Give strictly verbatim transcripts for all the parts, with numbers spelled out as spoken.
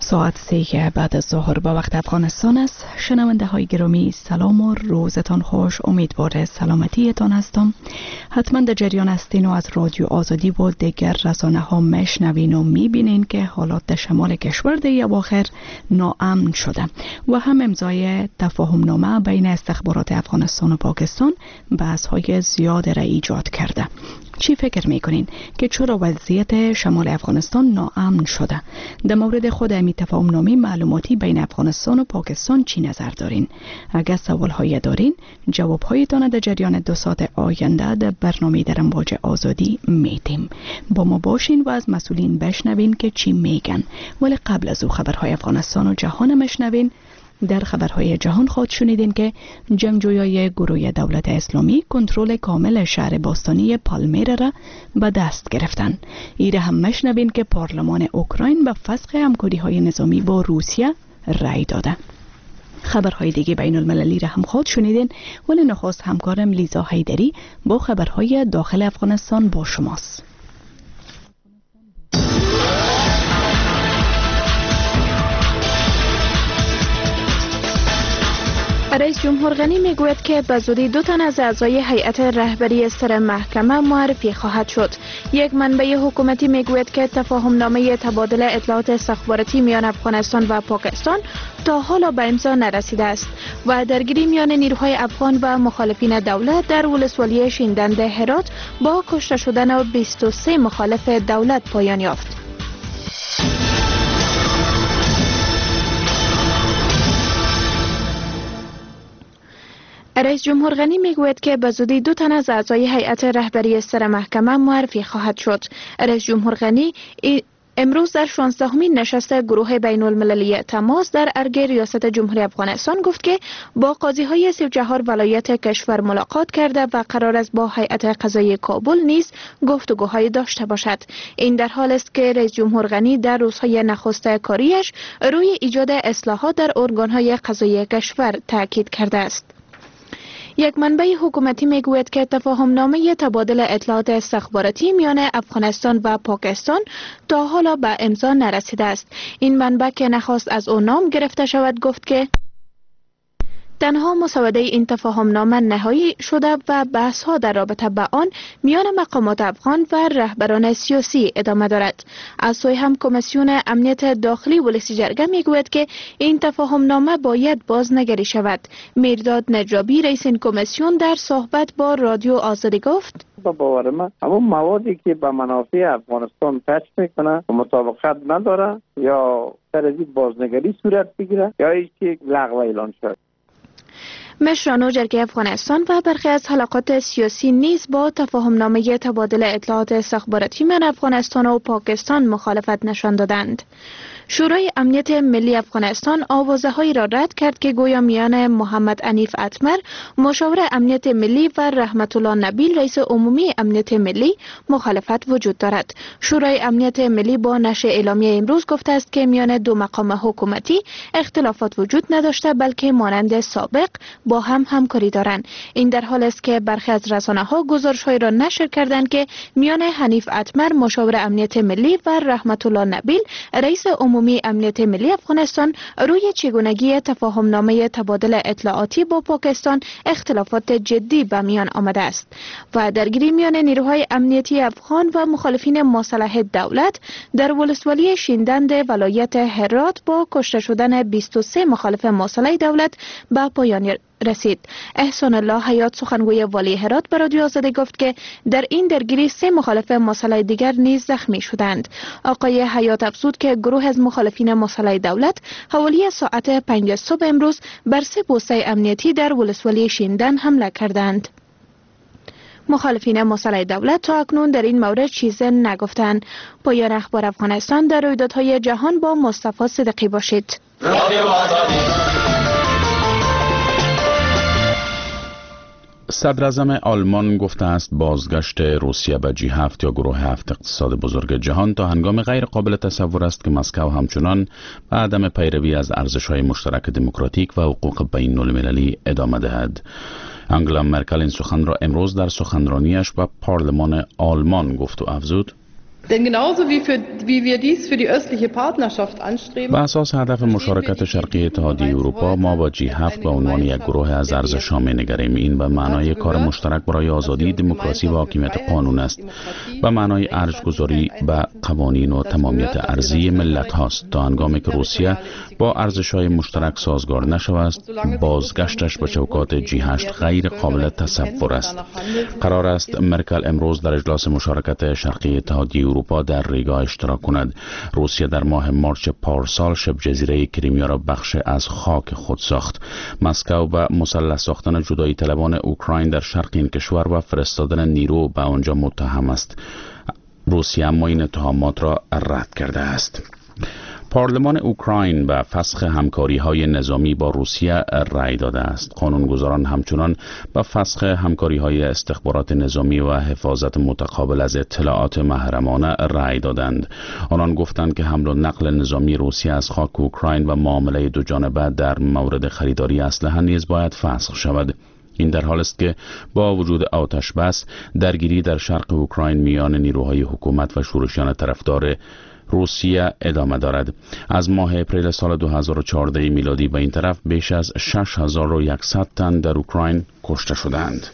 ساعت سه بعد از ظهر با وقت افغانستان است. شنونده های گرامی سلام و روزتان خوش. امیدوار سلامتیتان هستم. حتما در جریان هستین و از رادیو آزادی و دیگر رسانه ها میشنوین و میبینین که حالات در شمال کشور در اواخر ناامن شده و هم امضای تفاهم نامه بین استخبارات افغانستان و پاکستان بحث های زیاد را ایجاد کرده. چی فکر میکنین که چرا وضعیت شمال افغانستان ناامن شده؟ در مورد خود امی تفاهم نامه معلوماتی بین افغانستان و پاکستان چی نظر دارین؟ اگر سوال هایی دارین جواب هایتان در جریان دو ساعت آینده در برنامه در امواج آزادی میتیم. با ما باشین و از مسئولین بشنوین که چی میگن. ولی قبل از او خبرهای افغانستان و جهان مشنوین. در خبرهای جهان خود شنیدین که جنگجویای گروه دولت اسلامی کنترل کامل شهر باستانی پالمیرا را به دست گرفتن. ایره هم مشنوین که پارلمان اوکراین به فسخ همکاری‌های نظامی با روسیه رأی داده. خبرهای دیگه بین المللی را هم خود شنیدین، ولی نخست همکارم لیزا حیدری با خبرهای داخل افغانستان با شماست. رئیس جمهور غنی میگوید که به زودی دو تن از اعضای هیئت رهبری سر محکمه معرفی خواهد شد. یک منبع حکومتی میگوید که تفاهم نامه تبادل اطلاعات استخباراتی میان افغانستان و پاکستان تا حالا به امضا نرسیده است و درگیری میان نیروهای افغان و مخالفین دولت در ولسوالی شیندند هرات با کشته شدن بیست و سه مخالف دولت پایان یافت. رئیس جمهور غنی میگوید که به زودی دو تن از اعضای هیئت رهبری سر محکمه معرفی خواهد شد. رئیس جمهور غنی امروز در شانزدهمین نشست گروه بین المللی تماس در ارگ ریاست جمهوری افغانستان گفت که با قاضی های سی و چهار ولایت کشور ملاقات کرده و قرار است با هیئت قضایی کابل نیز گفتگوهای داشته باشد. این در حال است که رئیس جمهور غنی در روزهای نخست کاریش روی ایجاد اصلاحات در ارگانهای قضایی کشور تاکید کرده است. یک منبع حکومتی میگوید که تفاهم نامه تبادل اطلاعات استخباراتی میان افغانستان و پاکستان تا حالا به امضا نرسیده است. این منبع که نخواست از او نام گرفته شود گفت که تنها مسوده این تفاهم نامه نهایی شده و بحث ها در رابطه با آن میان مقامات افغان و رهبران سیاسی ادامه دارد. از سوی هم کمیسیون امنیت داخلی ولسی جرگه میگوید که این تفاهم نامه باید بازنگری شود. میرداد نجابی رئیس این کمیسیون در صحبت با رادیو آزادی گفت: با باور من همون موادی که به منافع افغانستان تچ میکنه و مطابقت نداره یا در از بازنگری صورت بگیره یا اینکه لغو اعلان شد. مشران جرگه افغانستان و برخی از حلقات سیاسی نیز با تفاهم نامه تبادل اطلاعات استخباراتی میان افغانستان و پاکستان مخالفت نشان دادند. شورای امنیت ملی افغانستان آوازه‌هایی را رد کرد که گویا میان محمد عنیف اتمر مشاور امنیت ملی و رحمت الله نبیل رئیس عمومی امنیت ملی مخالفت وجود دارد. شورای امنیت ملی با نشر اعلامیه امروز گفته است که میان دو مقام حکومتی اختلافات وجود نداشته بلکه مانند سابق با هم همکاری دارند. این در حال است که برخی از رسانه‌ها گزارش‌هایی را نشر کردند که میان حنیف اتمر مشاور امنیت ملی و رحمت الله نبیل رئیس عمومی امنیت ملی افغانستان روی چگونگی تفاهم نامه تبادل اطلاعاتی با پاکستان اختلافات جدی به میان آمده است و درگیری میان نیروهای امنیتی افغان و مخالفین مصالح دولت در ولسوالی شیندند ولایت هرات با کشته شدن بیست و سه مخالف مصالح دولت به پایان رسید. احسان الله حیات سخنگوی والی هرات به رادیو آزادی گفت که در این درگیری سه مخالف مصالح دیگر نیز زخمی شدند. آقای حیات افزود که گروه از مخالفین مصالح دولت حوالی ساعت پنج صبح امروز بر سه پوسته امنیتی در ولسوالی شیندن حمله کردند. مخالفین مصالح دولت تا اکنون در این مورد چیزی نگفتند. پایان اخبار افغانستان در رویدادهای جهان با مصطفی صدقی باشید. صدراعظم آلمان گفته است بازگشت روسیه به جی هفت یا گروه هفت اقتصاد بزرگ جهان تا هنگام غیر قابل تصور است که مسکو همچنان به عدم پیروی از ارزش‌های مشترک دموکراتیک و حقوق بین المللی ادامه دهد. انگلا مرکل این سخن را امروز در سخنرانیش به پارلمان آلمان گفت و افزود: Denn genauso wie, für, wie wir dies für die östliche Partnerschaft anstreben. به اساس هدف مشارکت شرقی اتحادیه اروپا، ما با جی هفت به عنوان یک گروه از ارزش‌ها می‌نگریم. این به معنای کار مشترک برای آزادی، دموکراسی و حاکمیت قانون است. به معنای ارزگذاری به قوانین و تمامیت ارضی ملت هاست تا هنگامی که روسیه با ارزش‌های مشترک سازگار نشود، بازگشتش به چوکات جی هشت غیر قابل تصور است. قرار است مرکل امروز در اجلاس مشارکت شرقی اتحادیه اروپا در ریگا اشتراک کند. روسیه در ماه مارچ پارسال شبه جزیره کریمیا را بخش از خاک خود ساخت. مسکو به مسلح ساختن جدایی طلبان اوکراین در شرق این کشور و فرستادن نیرو به آنجا متهم است. روسیه اما این اتهامات را رد کرده است. پارلمان اوکراین به فسخ همکاری‌های نظامی با روسیه رأی داده است. قانونگذاران همچنان به فسخ همکاری‌های استخبارات نظامی و حفاظت متقابل از اطلاعات محرمانه رأی دادند. آنان گفتند که حمل و نقل نظامی روسیه از خاک اوکراین و معامله دو جانبه در مورد خریداری اسلحه نیز باید فسخ شود. این در حال است که با وجود آتش بس، درگیری در شرق اوکراین میان نیروهای حکومت و شورشیان طرفدار روسیه ادامه دارد. از ماه اپریل سال دو هزار و چهارده میلادی به این طرف بیش از شش هزار و صد تن در اوکراین کشته شدند.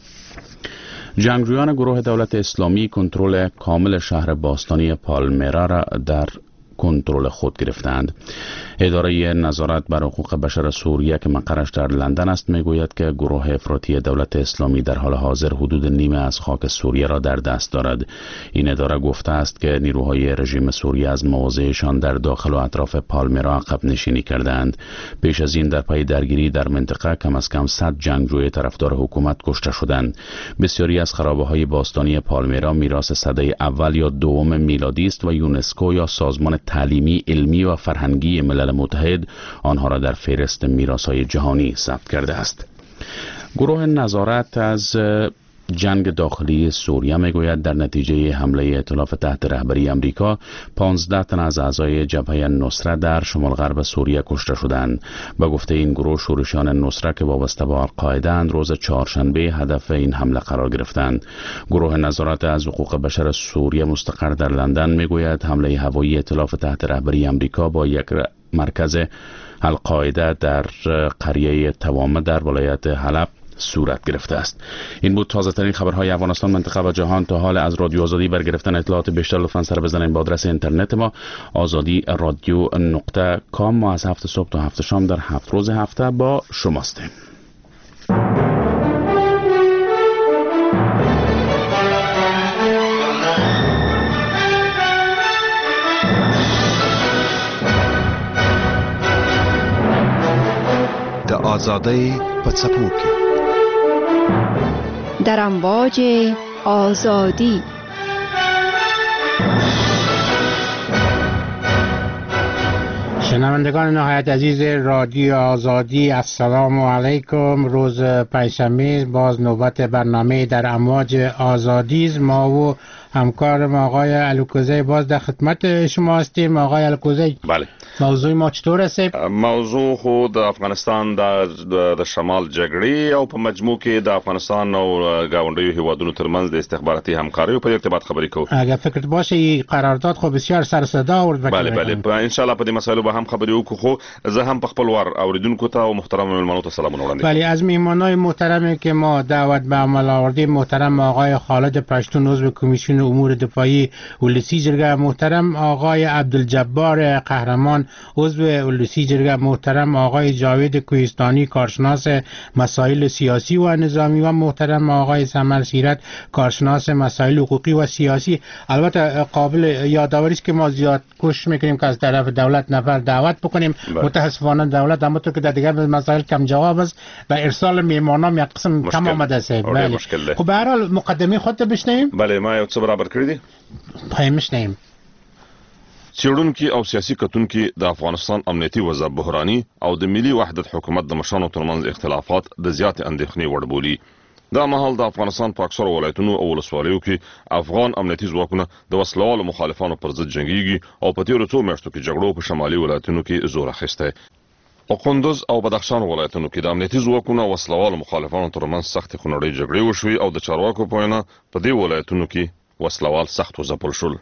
جنگجویان گروه دولت اسلامی کنترل کامل شهر باستانی پالمیرا را در کنترل خود گرفتند. اداره نظارت بر حقوق بشر سوریه که مقرش در لندن است میگوید که گروه افراطی دولت اسلامی در حال حاضر حدود نیمه از خاک سوریه را در دست دارد. این اداره گفته است که نیروهای رژیم سوریه از مواضعشان در داخل و اطراف پالمیرا عقب نشینی کردند. پیش از این در پی درگیری در منطقه کم از کم صد جنگجوی طرفدار حکومت کشته شدند. بسیاری از خرابه‌های باستانی پالمیرا میراث سده اول یا دوم میلادی است و یونسکو یا سازمان تعلیمی، علمی و فرهنگی ملل متحد آنها را در فهرست میراث‌های جهانی ثبت کرده است. گروه نظارت از جنگ داخلی سوریه میگوید در نتیجه حمله ائتلاف تحت رهبری امریکا پانزده تن از اعضای جبهه نصره در شمال غرب سوریه کشته شدند. به گفته این گروه، شورشیان نصره که وابسته به القاعده اند روز چهارشنبه هدف این حمله قرار گرفتند. گروه نظارت از حقوق بشر سوریه مستقر در لندن میگوید حمله هوایی ائتلاف تحت رهبری امریکا با یک مرکز القاعده در قریه توامه در ولایت حلب صورت گرفته است. این بود تازه ترین خبرهای افغانستان، منطقه و جهان. تا حال از رادیو آزادی بر گرفتن اطلاعات بیشتر لطفاً سر بزنید با آدرس اینترنت ما آزادی رادیو نقطه کام. ما از هفت صبح تا هفت شام در هفت روز هفته با شماستیم. د آزادی په څپو کې در امواج آزادی. شنوندگان نهایت عزیز رادیو آزادی، السلام علیکم. روز پنجشنبه باز نوبت برنامه در امواج آزادی است. ما و همکارم آقای الکوزی باز در خدمت شما هستیم. آقای الکوزی، بله، موضوع ما چطور است؟ موضوع خود افغانستان د شمال جګړې او په مجموع کې د افغانستان او گاونډیو هیوادونو ترمنځ د استخباراتي همکارۍ په ارتباط خبرې کوو. اگر فکرت باشه این قرارداد خو بسیار سر صدا آورد. بله بله، ان شاء الله په دې مسایلو به هم خبرې وکړو. خو زه هم په خپل وار اوریدونکو ته او محترم مهمانانو ته سلامونه وړاندې کوم. بله، از مهمانای محترمی که ما دعوت به عمل آوردیم محترم آقای خالد پشتون عضو کمیسیون امور دفاعی ولسی جرگه، محترم آقای عبدالجبار قهرمان عضو ولسی جرگه، محترم آقای جاوید کوهستانی کارشناس مسائل سیاسی و نظامی و محترم آقای سمر سیرت کارشناس مسائل حقوقی و سیاسی. البته قابل یادآوری است که ما زیاد کوشش میکنیم که از طرف دولت نفر دعوت بکنیم. متاسفانه دولت همونطور که در دیگر مسائل کم جواب است و ارسال میهمانان یک قسم کم آمده است. بله، خب به هر حال مقدمه خودت بشنویم. بله، ما یو څه برابر کړی دي. پایمشنیم. څېړونکي او سیاسي کتونکي د افغانستان امنیتي وضع بحراني او د ملي وحدت حکومت د مشرانو ترمنځ اختلافات د زیات اندېښنې وړ بولي. دا مهال د افغانستان په اکثرو ولایتونو او ولسوالیو کې افغان امنیتي ځواکونه د وسلوالو مخالفانو پر ضد جنګیږي او په تیرو څو میاشتو کې جګړو په شمالي ولایتونو کې زور اخیستی. په کندوز او بدخشان ولایتونو کې د امنیتي ځواکونو او وسلوالو مخالفانو ترمنځ سختې خونړۍ جګړې وشوې او د چارواکو په وینا په دې ولایتونو کې وسلوال سخت وځپل شول.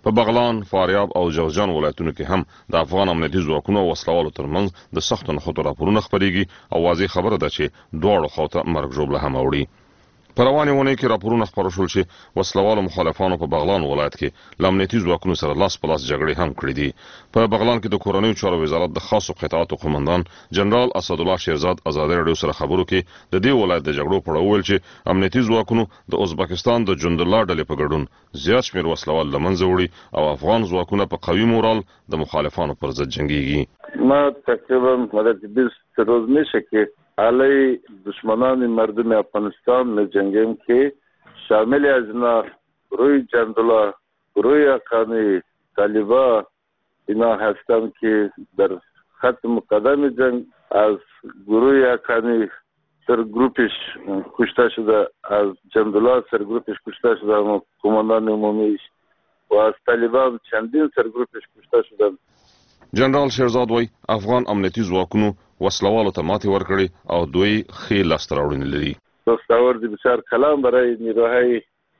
په بغلان، فاریاب او جوزجان ولایتونو کې هم د افغان امنیتي ځواکونو او وسلوالو ترمنځ د سختو نښتو راپورونه خپرېږي او واضح خبره ده چې دواړو خواو ته مرګ ژوبله هم اوړي. په روانې اونۍ کې راپورونه خپاره شول چې وسلوالو مخالفانو په بغلان ولایت کې له امنیتي ځواکونو سره لاس په لاس جګړې هم کړې دي. په بغلان کې د کورنیو چارو وزارت د خاصو قطاعاتو قومندان جنرال اسدالله شیرزاد ازادي راډیو سره خبرو کې د دې ولایت د جګړو په اړه وویل چې امنیتي ځواکونو د ازبکستان د جندله ډلې په ګډون زیات شمېر وسلوال له منځه وړي او افغان ځواکونه په قوي مورال د مخالفانو پر ضد جنګېږي. ما تقریبا مدت بیست روز میشه که علی دشمنان مردم افغانستان می جنگیم که شامل از اینا گروه جندلا، گروه حقانی، طالبا اینا هستند که در خط مقدم جنگ از گروه حقانی سر گروپش کشته شده، از جندلا سر گروپش کشته شده و کماندان عمومیش و از طالبان چندین سر گروپش کشته شدن. جنرال شیرزاد وای افغان امنیتي ځواکونو وسلوالو ته ماتې ورکړې او دوی ښې لاسته راوړنې لري. دستاورد بسیار کلان برای نیروهای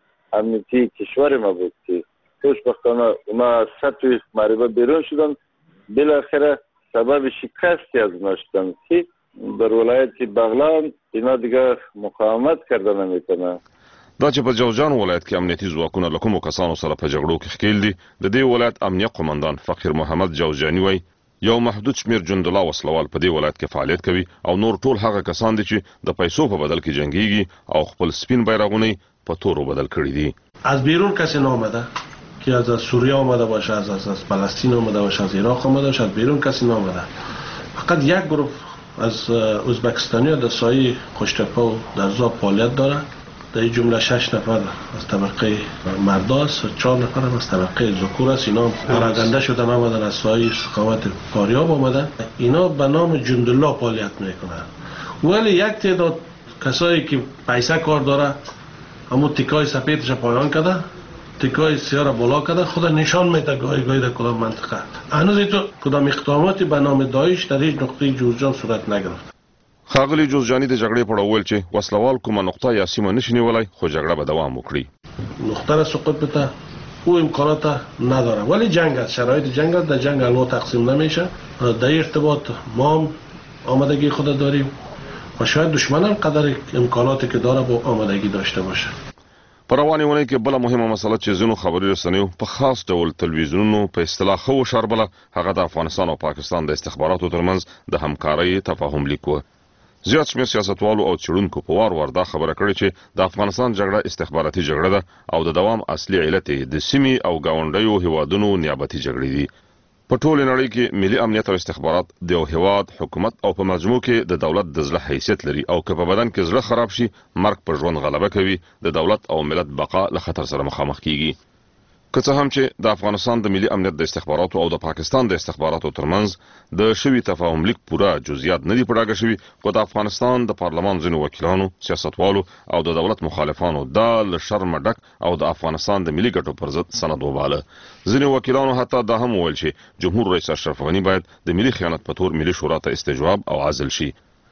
امنیتی کشور ما بود که خوشبختانه اونا از سطح معربه بیرون شدن، بالاخره سبب شکستی از اونا شدن که در ولایت بغلان اینا دیگه مقاومت کرده نمیتونه. دا چې په جوزجان ولایت کې امنیتي ځواکونه له کومو کسانو سره په جګړو کې ښکېل دي، د دې ولایت امنیه قومندان فقیر محمد جوزجاني وای یو محدود شمیر جندله وسلوال په دې ولایت کې فعالیت کوي او نور ټول هغه کسان دي چې د پیسو په بدل کې جنگيږي او خپل سپین بیرغونه په تورو بدل کړی دي. از بیرون کسی نامده که از سوریه آمده باشه، از از فلسطین آمده باشه، از عراق آمده باشه، از بیرون کسی نامده. فقط یک گروه از ازبکستانی در سایه خوشتپه و در زاب فعالیت داره. در این جمله شش نفر از طبقه مرداست و چهار نفر هم از طبقه ذکور است. اینا پراگنده شدن آمدن از سایه استقامت فاریاب آمدن. اینا به نام جندلا فعالیت میکنن. ولی یک تعداد کسایی که پیسه کار داره همون تیکای سفیدش پایان کرده، تیکای سیاه را بالا کرده، خود نشان میده گاهی گاهی در کدام منطقه. هنوز تو کدام اقداماتی به نام داعش در هیچ نقطه جوزجان صورت نگرفت. ښاغلي جوزجاني د جګړې په اړه وویل چې وسلوال کومه نقطه یا سیمه نشي نیولای، خو جګړه به دوام وکړي. نقطه را سقوط بده او امکانات نداره، ولی جنگ است، شرایط جنگ است، در جنگ الوا تقسیم نمیشه. در ارتباط ما هم آمادگی خود داریم و شاید دشمن هم قدر امکاناتی که داره با آمادگی داشته باشه. په روانې اونۍ کې بله مهمه مسله چې ځینو خبري رسنیو په خاص ډول تلویزیونونو په اصطلاح ښه وشاربله، هغه د افغانستان او پاکستان د استخباراتو ترمنځ د همکارۍ تفاهم لیک و. زیات شمېر سیاستوالو او څېړونکو په وار وار دا خبره کړې چې د افغانستان جګړه استخباراتي جګړه ده او د دوام اصلي علت یې د سیمې او ګاونډیو هیوادونو نیابتي جګړې دي. په ټولې نړۍ کې ملي امنیت او استخبارات د یو هیواد حکومت او په مجموع کې د دولت د زړه حیثیت لري او که په بدن کې زړه خراب شي مرګ پر ژوند غلبه کوي، د دولت او ملت بقا له خطر سره مخامخ کیږي. که څه هم چې د افغانستان د ملي امنیت د استخباراتو او د پاکستان د استخباراتو ترمنځ د شوي تفاهم لیک پوره جزئیات نه دي په ډاګه شوي، خو د افغانستان د پارلمان ځینو وکیلانو، سیاستوالو او د دولت مخالفانو دا له شرمه ډک او د افغانستان د ملي ګټو پر ضد سند وباله. ځینې وکیلانو حتی دا هم وویل چې جمهور رئیس اشرف غني باید د ملي خیانت په تور ملي شورا ته استجواب او عزل شي.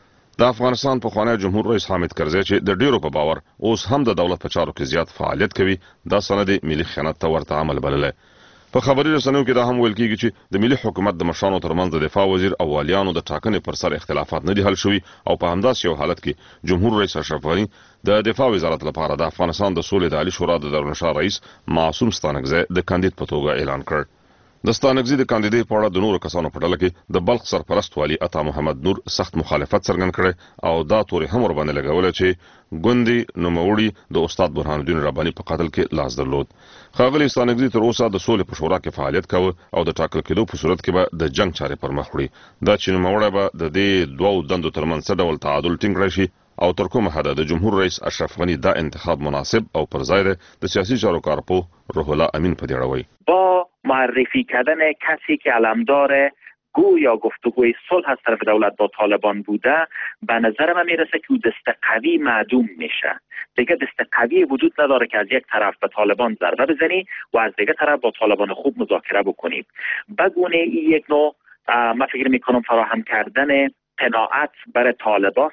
د افغانستان پخوانی جمهور رئیس حامد کرزی چې د ډیرو په باور اوس هم د دولت په چارو کې زیات فعالیت کوي، دا سند ملي خیانت ته ورته عمل بللی. په خبري رسنیو کې دا هم ویل کیږي چې د ملي حکومت د مشرانو ترمنځ د دفاع وزیر او والیانو د ټاکنې پر سر اختلافات نه دي حل شوي او په همداسې یو حالت کې جمهور رئیس اشرف غني د دفاع وزارت لپاره د افغانستان د سولې د عالی شورا د دارالنشار رئیس معصوم ستانکزی د کاندید په توګه اعلان کړ. د ستانکزي د کاندیدۍ په اړه د نورو کسانو په ډله کې د بلخ سرپرست والي عطا محمد نور سخت مخالفت څرګند کړی او دا تورې هم ورباندې لګوله چې ګوندي نوموړي د استاد برهان الدین رباني په قتل کې لاس درلود. ښاغلي ستانکزي تر اوسه د سولې په شورا کې فعالیت کاوه او د ټاکل کېدو په صورت کې به د جنگ چارې پر مخ وړي. دا چې نوموړی به د دې دوو دندو ترمنځ څه ډول تعادل ټینګ کړی شي او تر کومه حده د جمهور رئیس اشرف غني دا انتخاب مناسب او پر ځای دی، د سیاسي چارو کارپو روح الله امین په دې اړه وایي. با معرفی کردن کسی که علمدار گویا گفتگوی صلح از طرف دولت با طالبان بوده، به نظر من میرسه که دست قوی معدوم میشه. دیگه دست قوی وجود نداره که از یک طرف به طالبان ضربه بزنی و از دیگه طرف با طالبان خوب مذاکره بکنی. بگونه این یک نوع من فکر میکنم فراهم کردن قناعت برای طالبان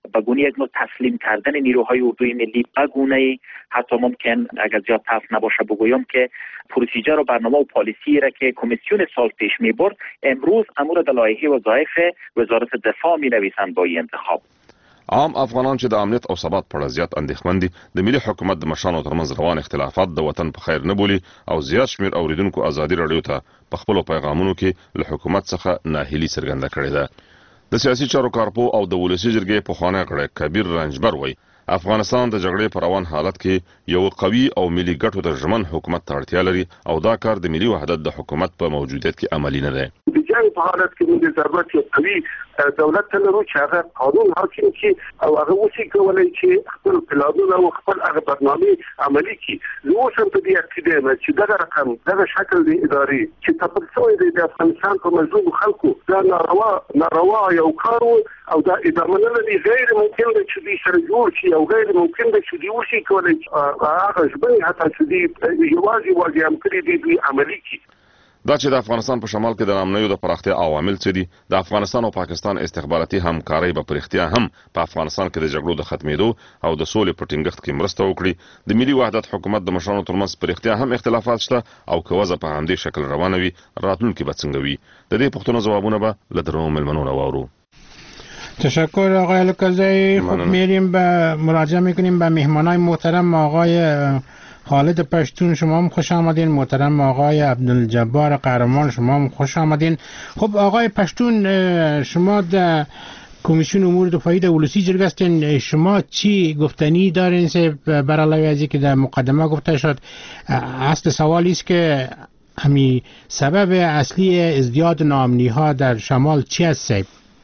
به گونه یک نوع تسلیم کردن نیروهای اردوی ملی به گونه حتی ممکن اگر زیاد تلخ نباشه بگویم که پروسیجر و برنامه و پالیسی را که کمیسیون سال پیش می برد امروز امور در لایحه وظایف وزارت دفاع می نویسند با این انتخاب. عام افغانان چې د امنیت او ثبات په اړه زیات اندېښمن دي د ملي حکومت د مشرانو ترمنځ روان اختلافات د وطن په خیر نه بولي او زیات شمېر اوریدونکو ازادي راډیو ته په خپلو پیغامونو کې له حکومت څخه ناهیلي څرګنده کړې ده. د سیاسي چارو کارپو او د ولسي جرګې پخوانی غړی کبیر رنجبر وایي افغانستان د جګړې په روان حالت کې یو قوي او ملي ګټو د ژمن حکومت ته اړتیا لري او دا کار د ملي وحدت د حکومت په موجودیت کې عملي نه دی. د جنګ په حالت کې موږ ضرورت یو قوي دولت ته لرو چې هغه قانون حاکم کړي او هغه وشي کولای چې خپل پلانونه او خپل هغه برنامه عملي کړي. نو اوس هم په دې عقیده یم چې دغه رقم دغه شکل د ادارې چې تپل شوی دی د افغانستان په مظلوم خلکو دا ناروا ناروا یو کار او دا ادامه نه لري. غیر ممکن ده چې دې سره جوړ شي او غیر ممکن ده چې دې وشي کولای هغه ژبني حتی چې دې یوازې یوازې هم کړي دي دوی عملي کړي. دا چې د افغانستان په شمال کې د نامنیو د پراختیا عوامل څه دي د افغانستان او پاکستان استخباراتي همکارۍ به پرختیا هم په افغانستان کې د جګړو د ختمېدو او د سولې په ټینګښت کې مرسته وکړي. د ملي وحدت حکومت د مشرانو ترمنځ پرختیا هم اختلافات شته او که وضع په همدې شکل روانه وي راتلونکي به څنګه وي. د دې پوښتنو ځوابونه به له درنو مېلمنو راواورو. تشکر آقای الکزی. خب میریم به مراجعه میکنیم به مهمانای محترم. آقای خالد پشتون شما هم خوش آمدین. محترم آقای عبدالجبار قهرمان شما هم خوش آمدین. خب آقای پشتون شما در کمیسیون امور دفاعی در ولسی جرگه هستین، شما چی گفتنی دارین بر علاوه از که در مقدمه گفته شد؟ اصل سوالی است که همین سبب اصلی ازدیاد ناامنی ها در شمال چی است؟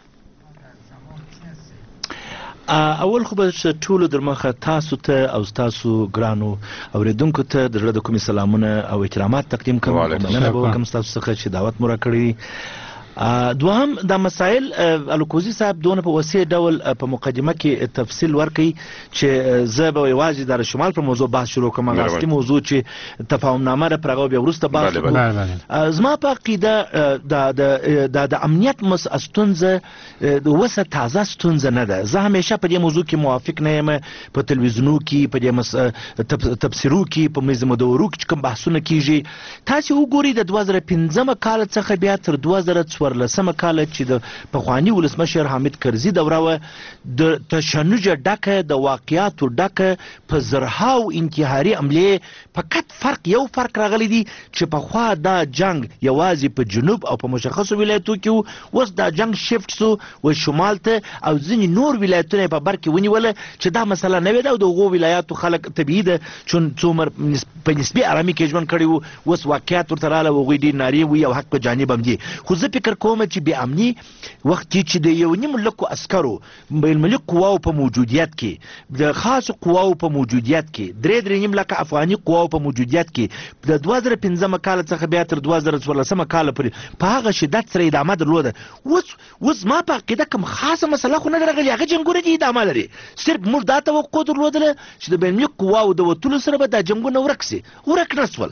اول خو به ټولو در مخه تاسو ته او تاسو ګرانو اوریدونکو ته د زړه د کومې سلامونه او احترامات تقدیم کوم. مننه به وکم تاسو څخه چې دعوت مو راکړی. دوهم د مسائل الکوزی صاحب دونه په وسیع ډول په مقدمه کې تفصیل ورکړي چې زه به یوازې د شمال پر موضوع بحث شروع کوم. هغه اصلي موضوع چې تفاهم نامه را پرغو بیا وروسته بحث کوم. زما په عقیده د د د امنیت مس استونزه د وسه تازه استونزه نه ده. زه همیشه په دې موضوع کې موافق نه یم. په تلویزیونو کې په دې مس تفسیرو کې په میز مدورو کې کوم بحثونه کیږي تاسو وګورئ د دوه زره پنځم کال څخه بیا تر دوه زره څوارلسم کال چې د پخوانی ولسمشر حامد کرزي دوره و د تشنج ډکه د واقعیاتو ډکه په زرهاو انتحاري عملې فقط فرق یو فرق راغلی دی چې په خوا دا جنگ یوازې په جنوب او په مشخصو ولایتو کې اوس دا جنگ شفت سو و شمال ته او ځینې نور ولایتونه په بر کې ونیول چې دا مسله نه وي دا د هغو ولایاتو خلک طبیعي ده چون څومره په نسبي ارامي کې ژوند کړي وو اوس واقعیات ورته راغله هغوی ډېر نارې وي او حق په جانب هم دي. خو زه فکر کوم چې بې امني وخت کې چې د یو نیم لکو عسکرو بینالمللي قواو په موجودیت کې د خاصو قواو په موجودیت کې درې درې نیم لکه افغاني قواو په موجودیت کې د دوه زره پنځم کال څخه بیا تر دوه زره څوارلسم کال پورې په هغه شدت سره ادامه درلوده. اوس اوس ما په عقیده کوم خاصه مسله خو نه راغلې هغه جنګونه دي ادامه لري. صرف موږ دا توقع درلودله چې د بینالمللي قواو د وتلو سره به دا جنګونه ورک سي ورک نه سول.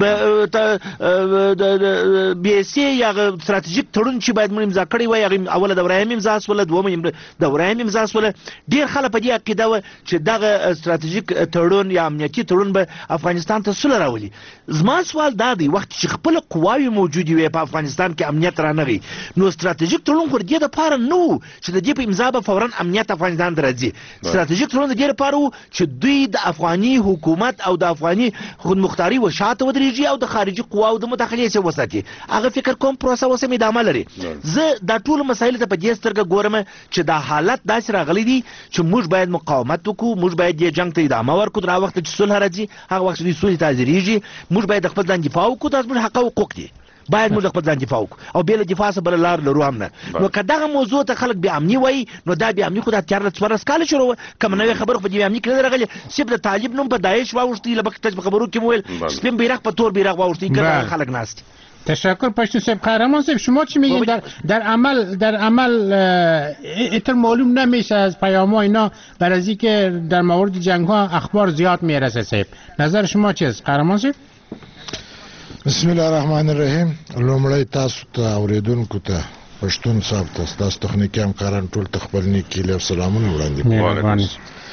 د بي اس اي یا ستراتیژیک تړون چې باید موږ امضا کړی وای هغه اوله دوره یې امضا سوله دومه دوره یې امضا سوله. ډېر خلک په دې عقیده وه چې دغه ستراتیژیک تړون یا امنیتي تړون به افغانستان ته سوله راولي. زما سوال دا دی وخت چې خپله قواوې موجودې وي په افغانستان کې امنیت رانغی نو ستراتیژیک تړون خو د دې دپاره نه و چې د دې په امضا به فورا امنیت افغانستان ته راځي. ستراتیژیک تړون د دې لپاره و چې دوی د افغاني حکومت او د افغاني خودمختاري و شاته ودرېږي او د خارجي قواو د مداخلې څخه وساتي. هغه فکر کوم پروسه اوس هم ادامه لري. زه دا ټولو مسایلو ته په دې سترګه ګورم چې دا حالت داسې راغلی دی چې موږ باید مقاومت وکړو موږ باید دې جنګ ته ادامه ورکړو تر هغه وخته چې صلح راځي هغه وخت چې دوی سولې ته حاضرېږي موږ باید د خپل ځان دفاع وکړو دا زموږ حق او حقوق دي باید موږ د خپل ځان دفاع وکړو او بې له دفاع څخه بله لار لرو هم نه. نو که دغه موضوع ته خلک بې امني وایي نو دا بې امني خو دا اتیار له څوارلس کاله شروع وه کومه نوې خبره خو په دې بې امني کې نه ده راغلې. صرف د طالب نوم په داعش واوښتی لکه په خبرو کې مو ویل سپین بیرغ په تور بیرغ واوښتی که خلک ناست. تشکر پشتون صاحب. قهرمان صاحب شما چی میگین در در عمل در عمل اتر معلوم نمیشه از پیام ها اینا بر از اینکه در مورد جنگ ها اخبار زیاد میرسه صاحب نظر شما چی است قهرمان صاحب؟ بسم الله الرحمن الرحیم. لومړی تاسو ته اوریدونکو ته پښتون صاحب ته تاسو تخنیکی همکاران ټول تخپل نیک هیلې او سلامونه وړاندې کوم.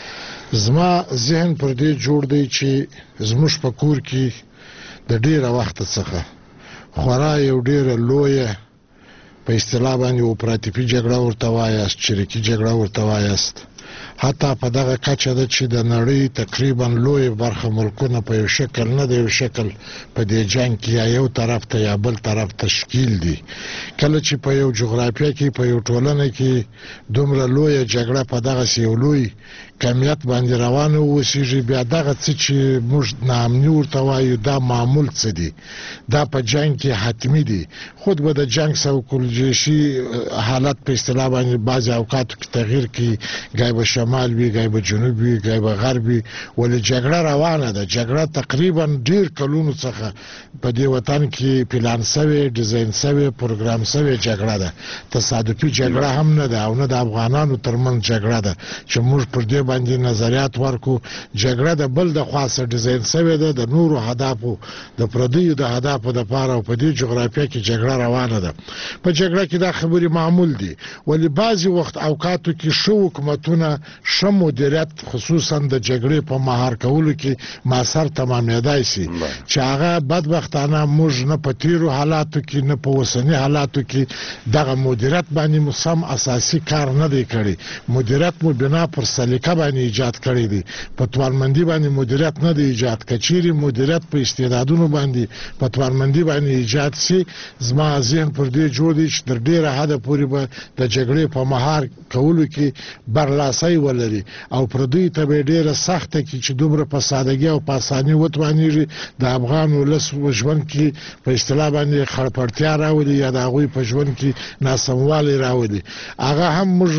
زما ذهن پر دې جوړ دی چې زموږ په کور کې د ډیره وخت څخه خورا یو ډیره لویه په اصطلاح باندې اپراتیفي جګړه ورته وایاست، چریکي جګړه ورته وایاست. حتی په دغه کچه ده چې د نړۍ تقریبا لوی برخه ملکونه په یو شکل نه د یو شکل په دې جنګ کې یا یو طرف ته یا بل طرف تشکیل دي. کله چې په یو جغرافیه کې په یو ټولنه کې دومره لویه جګړه په دغه یو لوی کمیت باندې روانه اوسېږي، بیا دغه څه چې موږ ناامني ورته وایو دا معمول څه دي، دا په جنګ کې حتمي دي. خود به د جنګ سوکولجیشي حالت په اصطلاح باندې بعضې اوقاتو کې تغییر کوي، ګای به شمال وي، ګای به جنوب وي، ګای به غرب وي، ولې جګړه روانه ده. جګړه تقریبا ډیر کلونو څخه په دې وطن کې پلان سوې، ډیزاین سوې، پروګرام سوې جګړه ده. تصادفي جګړه هم نه ده او نه د افغانانو ترمنځ جګړه ده چې موږ پر دې باندې نظریات ورکو. جګړه د بل د خوا سره ډیزاین سوې ده د نورو هدفو د پردیو د هدفو دپاره، او په دې جغرافیه کې جګړه روانه ده. په جګړه کې دا خبرې معمول دي، ولې بعضې وخت اوقاتو کې ښه حکومتونه ښه مدیریت خصوصا د جګړې په مهار کولو کې مؤثر تمامېدای شي، چې هغه بدبختانه موږ نه په تیرو حالاتو کې نه په اوسني حالاتو کې دغه مدیریت باندې مو سم اساسي کار نه دی کړی. مدیریت مو بنا پر سلیقه باندې ایجاد کړی دی، په توانمندي باندې مدیریت نه دی ایجاد. کچيري مدیریت په استعدادونو باندې په توانمندي باندې ایجاد سي، زما ذهن پر دې جوړ دی چې تر ډیره حده پورې به د جګړې په مهار کولو کې برلاسي ولري او پردوی ته به ډیره سخته کې چې دومره په سادګي او په اساني وتوانیږي د افغان ولس ژوند کې په اصطلاح باندې خړپړتیا راولي یا د هغوی په ژوند کې ناسموالی راولي. هغه هم موږ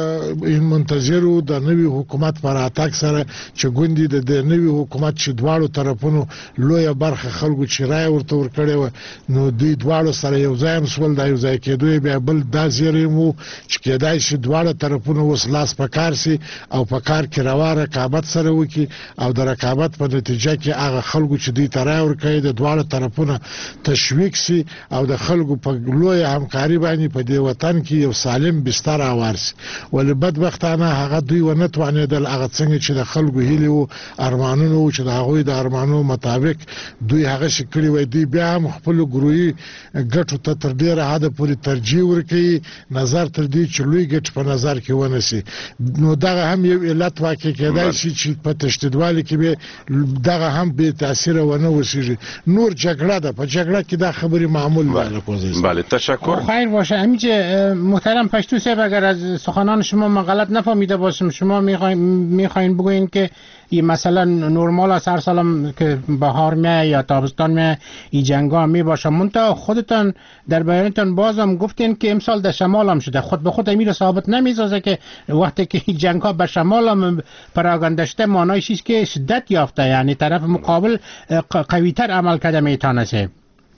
منتظرو د نوي حکومت پر راتګ سره چې ګوندې د نوي حکومت چې دواړو طرفونو لویه برخه خلکو چې رایه ورته ورکړې وه، نو دوی دواړو سره یو ځای هم سول. دا یو ځای کېدو یې بیا بل دا زیری و چې کېدای شي دواړه طرفونه اوس لاس په کار سي او په کار کې روا رقابت سره وکړي او د رقابت په نتیجه کې هغه خلکو چې دوی ته رایه ورکوي د دواړو طرفونه تشویق سي او د خلکو په لویه همکاري باندې په دې وطن کې یو سالم بستر هوار سي. ولې بدبختانه هغه دوی ونه توانېدل هغه څنګه چې د خلکو هیلې وو، ارمانونه وو چې د هغوی د ارمانو مطابق دوی هغه شي کړي وای. دوی بیا هم خپلو ګروهي ګټو ته تر ډېره حده پورې ترجیح ورکوي، نظر تر دې چې لوی ګټې په نظر کې ونیسي. نو دغه هم یو علت واقع کېدای شي چې په تشدیدوالي کې به دغه هم بې تاثیره ونه اوسېږي. نور جګړه ده، په جګړه کې دا خبرې معمول ده. بله تشکر. خیر باشه. همین که محترم پشتو صاحب اگر از سخنان شما من غلط نفهمیده باشم، شما میخواین بگوین که مثلا نرمال است هر سالم که بهار میه یا تابستان میه این جنگا می باشه، منتها خودتان در بیانتان بازم گفتین که امسال در شمال هم شده. خود به خود امیر ثابت نمیسازه که وقتی که این جنگ ها به شمال هم پراگنده شده معنایش است که شدت یافته، یعنی طرف مقابل قوی تر عمل کرده میتونه شه.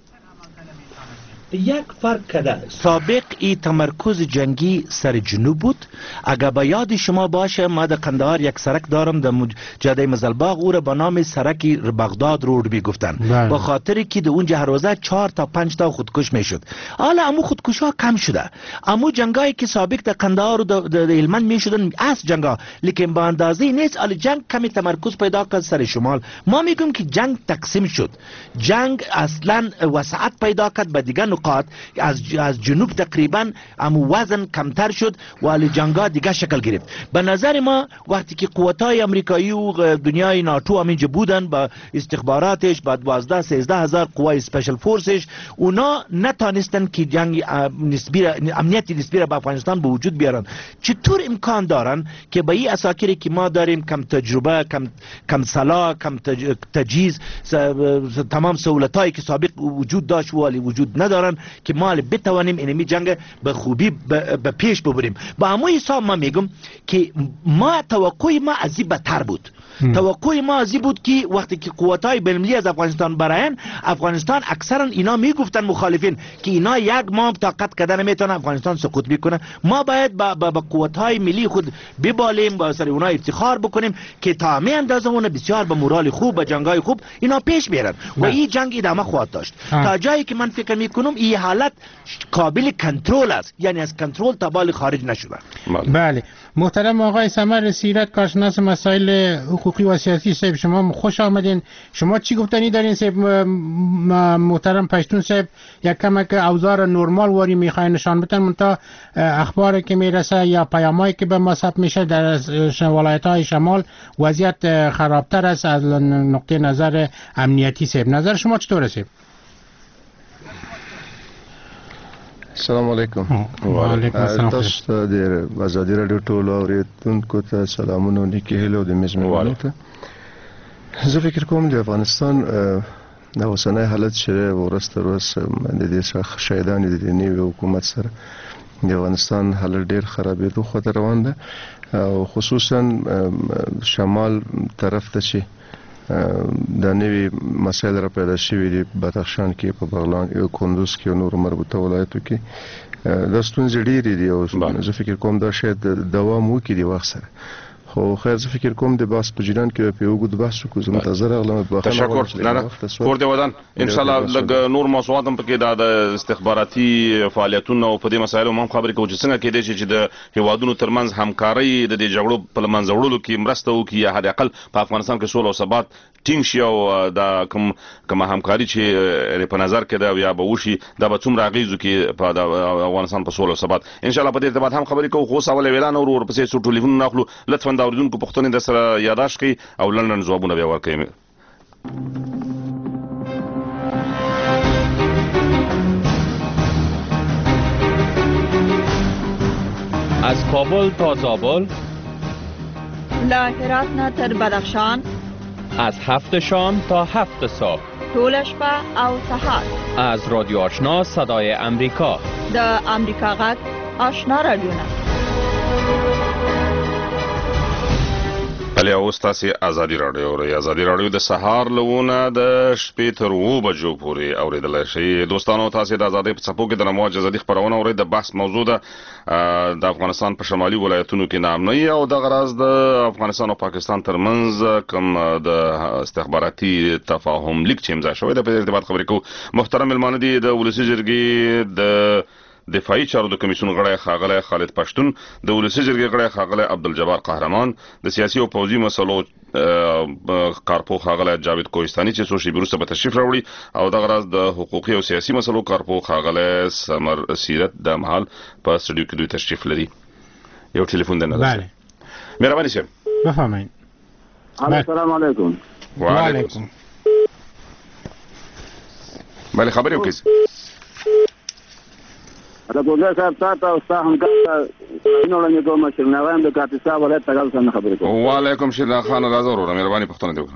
یک فرق کرده. سابق ای تمرکز جنگی سر جنوب بود. اگر به یاد شما باشه ما در قندهار یک سرک دارم در جاده مزلباغ، او را به نام سرک بغداد رود میگفتن، با خاطری که در اونجا هر روزه چهار تا پنج تا خودکش میشد. حالا امو خودکش ها کم شده. امو جنگایی که سابق در قندهار و در هلمند میشدن از جنگا، لیکن به اندازه نیست. حالا جنگ کمی تمرکز پیدا کرد سر شمال. ما میگیم که جنگ تقسیم شد. جنگ اصلا وسعت پیدا کرد به دیگه نقاط. از از جنوب تقریبا امو وزن کمتر شد ولی جنگا دیگه شکل گرفت. به نظر ما وقتی که قوت‌های آمریکایی و دنیای ناتو همینجا بودن با استخباراتش، با دوازده سیزده هزار قوای اسپیشل فورسش، اونا نتانستن که جنگ نسبی امنیت نسبی را به افغانستان به وجود بیارن. چطور امکان دارن که با این اساکری که ما داریم کم تجربه، کم کم سلاح، کم تجهیز، تمام سهولتایی که سابق وجود داشت ولی وجود ندارن که ما بتوانیم اینمی جنگ به خوبی به پیش ببریم. با همون حساب ما میگم که ما توقع ما از این بدتر بود. توقع ما از این بود که وقتی که قوت‌های بین‌المللی از افغانستان براین، افغانستان اکثرا اینا میگفتن مخالفین که اینا یک ماه طاقت کردن نمیتونه افغانستان سقوط بکنه، ما باید با, با, با قوت‌های ملی خود ببالیم، با سر اونها افتخار بکنیم که تا همه اندازه اون بسیار با مورال خوب و جنگ‌های خوب اینا پیش بیارن و این جنگ ادامه خواهد داشت تا جایی که من فکر میکنم این حالت قابل کنترل است، یعنی از کنترل تا بال خارج نشده. بله محترم آقای سمر سیرت، کارشناس مسائل حقوقی و سیاسی صاحب، شما خوش آمدین. شما چی گفتنی دارین صاحب؟ محترم پشتون صاحب یک کمک اوضاع نرمال واری میخواین نشان بدن، منتها اخباری که میرسه یا پیامایی که به ما ثبت میشه در ولایت‌های شمال وضعیت خرابتر است از نقطه نظر امنیتی صاحب. نظر شما چطوره صاحب؟ السلام علیکم. وعلیکم السلام. تاسو ته د ازادي رادیو ټولو اوریدونکو ته سلامونه نیکی هیلو د میزمنانو ته. زه فکر کوم د افغانستان د اوسنۍ حالت چې ورسته ورس د دې څخه شهیدان د نوي حکومت سره د افغانستان حالت ډیر خرابېدو خو روان ده، او خصوصا شمال طرف ته چې د نوي مسایل را پیدا شوي دي، بدخشان کې، په بغلان او کندوز کې او نور مربوطه ولایتو کې د ستونزې ډېرې دي او زه فکر کوم دا شاید دوام وکړي د وخت سره. خو خیر زه فکر کوم د بحث په جریان کې په اوږد بحث وکړو. زه منتظر اغلم. تشکر. نه نه کور دی ودان ان شاء الله لګ نور موضوعات هم پکې د استخباراتي فعالیتونو او په دې مسایلو هم خبرې کوو چې څنګه کېدای شي چې د هیوادونو ترمنځ همکاري د دې جګړو په منځ وړلو کې مرسته وکړي یا حد اقل په افغانستان کې سوله او ثبات ټینګ شي او دا کوم کوم همکاري چې په نظر کې دا یا به وشي دا به څومره اغیزو کې په افغانستان په سوله او ثبات ان شاء الله په دې ارتباط هم خبرې کوو. خو سوال ویلان او ورپسې څو ټلیفون ناخلو لطفا دا اوریدونکو پښتون د سره یاداش کړئ او لندن ځوابونه بیا ورکړئ. از کابل تا زابل، له هرات نه تر بدخشان، از هفت شام تا هفت صبح، طول شپه او سحر، از رادیو آشنا صدای امریکا، د امریکا غږ آشنا رادیو نه. بله اوس تاسې ازادي راډیو اورئ. ازادي راډیو د سهار لونه د شپې تر اوو بجو پورې اورېدلی شئ. دوستانو تاسې د ازادۍ په څپو کې د رمواج ازادي خپرونه اورئ. د بحث موضوع ده د افغانستان په شمالي ولایتونو کې ناامنۍ او دغه راز د افغانستان او پاکستان ترمنځ کوم د استخباراتي تفاهم لیک چې امضا شوی ده په ارتباط خبرې کوو. محترم مېلمانه دي د ولسي جرګې د دفاعي چارو د کمیسیون غړی ښاغلی خالد پښتون، د ولسي جرګې غړی ښاغلی عبدالجبار قهرمان، د سیاسي او پوځي مسلو کارپو ښاغلی جاوید کوهستاني چې څو شېبې وروسته به تشریف راوړي او دغه راز د حقوقي او سیاسي مسلو کارپو ښاغلی سمر سیرت د مهال په سټوډیو کې دوی تشریف لري. یو ټلیفون دی. بله مهرباني صاحب بفرمایئ. السلام علیکم. وعلیکم. بله خبرې وکړئ. راګوګا صاحب تاسو او تاسو هم کاته نو ولنه کوم چې نه وایم د کاپیسا ولایت ته څنګه خبرې کوم. وعلیکم شیرا خان راځو ورو مهرباني پښتنه دی وکړه.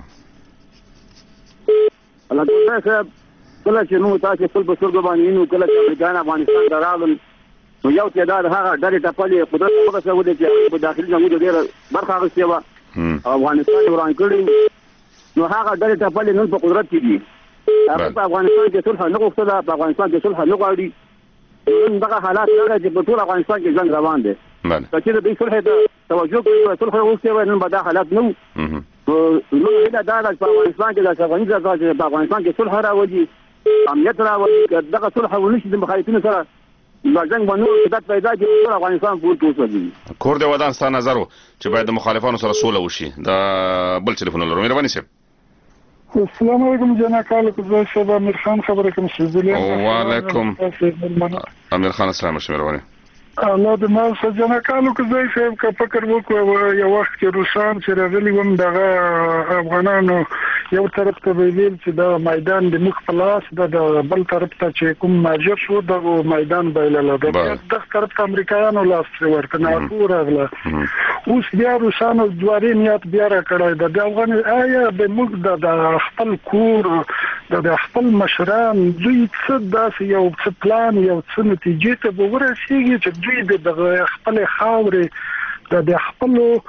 راګوګا صاحب کله چې نو تاسو خپل په سرګ باندې نو کله چې امریکایان افغانستان ته راغلل نو یو تعداد هغه ډېر ټپلې قدرت په څه ودی چې په داخلي جنگونو ډېر برخه اخیستې و افغانستان وران کړی نو هغه ډېر ټپلې نن په قدرت کې دي. هغه په افغانستان کې صلح نه غوښتله، په افغانستان کې صلح نه غواړي. نن دغه حالات لري چې په ټول افغانستان کې جنگ روان دی. چې د دې صلح ته توجه کوي او صلح وغوښتي وای نن به دا حالات نه وو. نو هیله دا ده چې په افغانستان کې د افغاني ځواک چې په افغانستان کې صلح راوړي، امنیت راوړي، دغه صلح ونشي د مخالفینو سره د جنگ باندې شدت پیدا کړي ټول افغانستان پورې توسوي. کور دی ودان ستاسو نظر و چې باید د مخالفانو سره سوله وشي. دا بل ټلیفون لرو مهرباني صاحب. السلام علیکم جناب کالک زه شب امیر خان خبره کوم سیزلی. وعلیکم امیر خان السلام علیکم. الله د مال سجنا کالو کو زه صاحب کا فکر وکړ یو وخت کې روسان چې راغلي وم دغه افغانانو یو طرف ته ویل چې دا میدان د مخ پلاس د بل طرف ته چې کوم ماجر شو د میدان بایلله د دغه طرف ته امریکایانو لاس ورته نه پور راغله. اوس بیا روسانو دواري نیت بیا را کړی د افغان آیا د مخ د خپل کور د خپل مشران دوی څه داسې یو څه پلان یو څه نتیجې ته ورسیږي چې دوی د خپل خاورې د خپل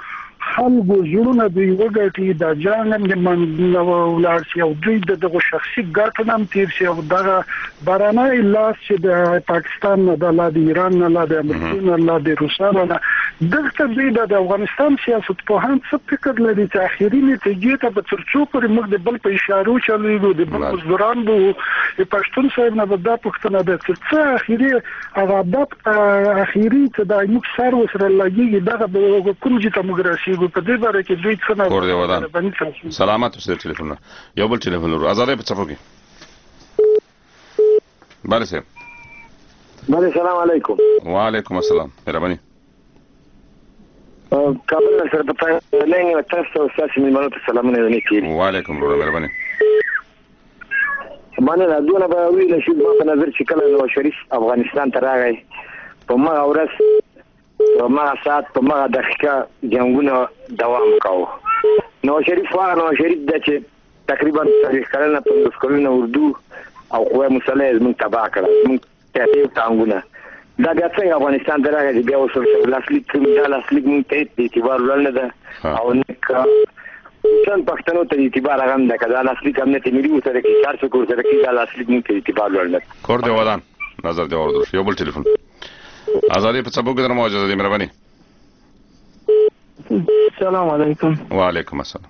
خلکو زړونه دوی وګټي د جنګ هم د من ولاړ شي او دوی دغه شخصي ګټه هم تیر شي او دغه بارانه لاس چې د پاکستان نه د لا د ایران نه لا د امریکا نه لا د روسانو نه دغه دوی د افغانستان سیاست په هم څه فکر لري چې اخیری نتیجې ته په ترڅو پورې موږ د بل په اشاره چلوي د بل مزدوران بو د پښتون صاحب نه د پښتنه د څه اخیری هغه د اخیری ته د موږ سر وسره لګي دغه کوم چې تموګرافي په دې باره کې دوی څه نه کور دی ودان سلامات اوسه ټلیفون یو بل ټلیفون ورو آزادې په چپو کې بله سه بله سلام علیکم وعلیکم السلام مهرباني کابل سره په لنګ تاسو تاسو میلمانو ته سلامونه ونکړي وعلیکم ورو مهرباني مانه راځونه به ویل شي په نظر چې کله نو شریف افغانستان ته راغی په ما اورس په ما سات په ما دقیقه جنگونه دوام کاوه نو شریف واه نو شریف د چې تقریبا تاریخ کړنه په سکولونو اردو او قوه مسلح زمون تبع کړه زمون ته تانګونه دا بیا څنګه افغانستان ته راغی بیا وسره لاسلیک کوم دا لاسلیک مونږ ته د اعتبار ولنه ده او نکا څن پښتنو ته اعتبار هغه نه کړه لاسلیک هم نه تیری وسره کې چار څو کور سره کې دا لاسلیک مونږ ته اعتبار ولنه کور دی ودان نظر دی ورته یو بل ټلیفون آزادی په څپو کې درمو اجازه دې مهرباني السلام علیکم وعلیکم السلام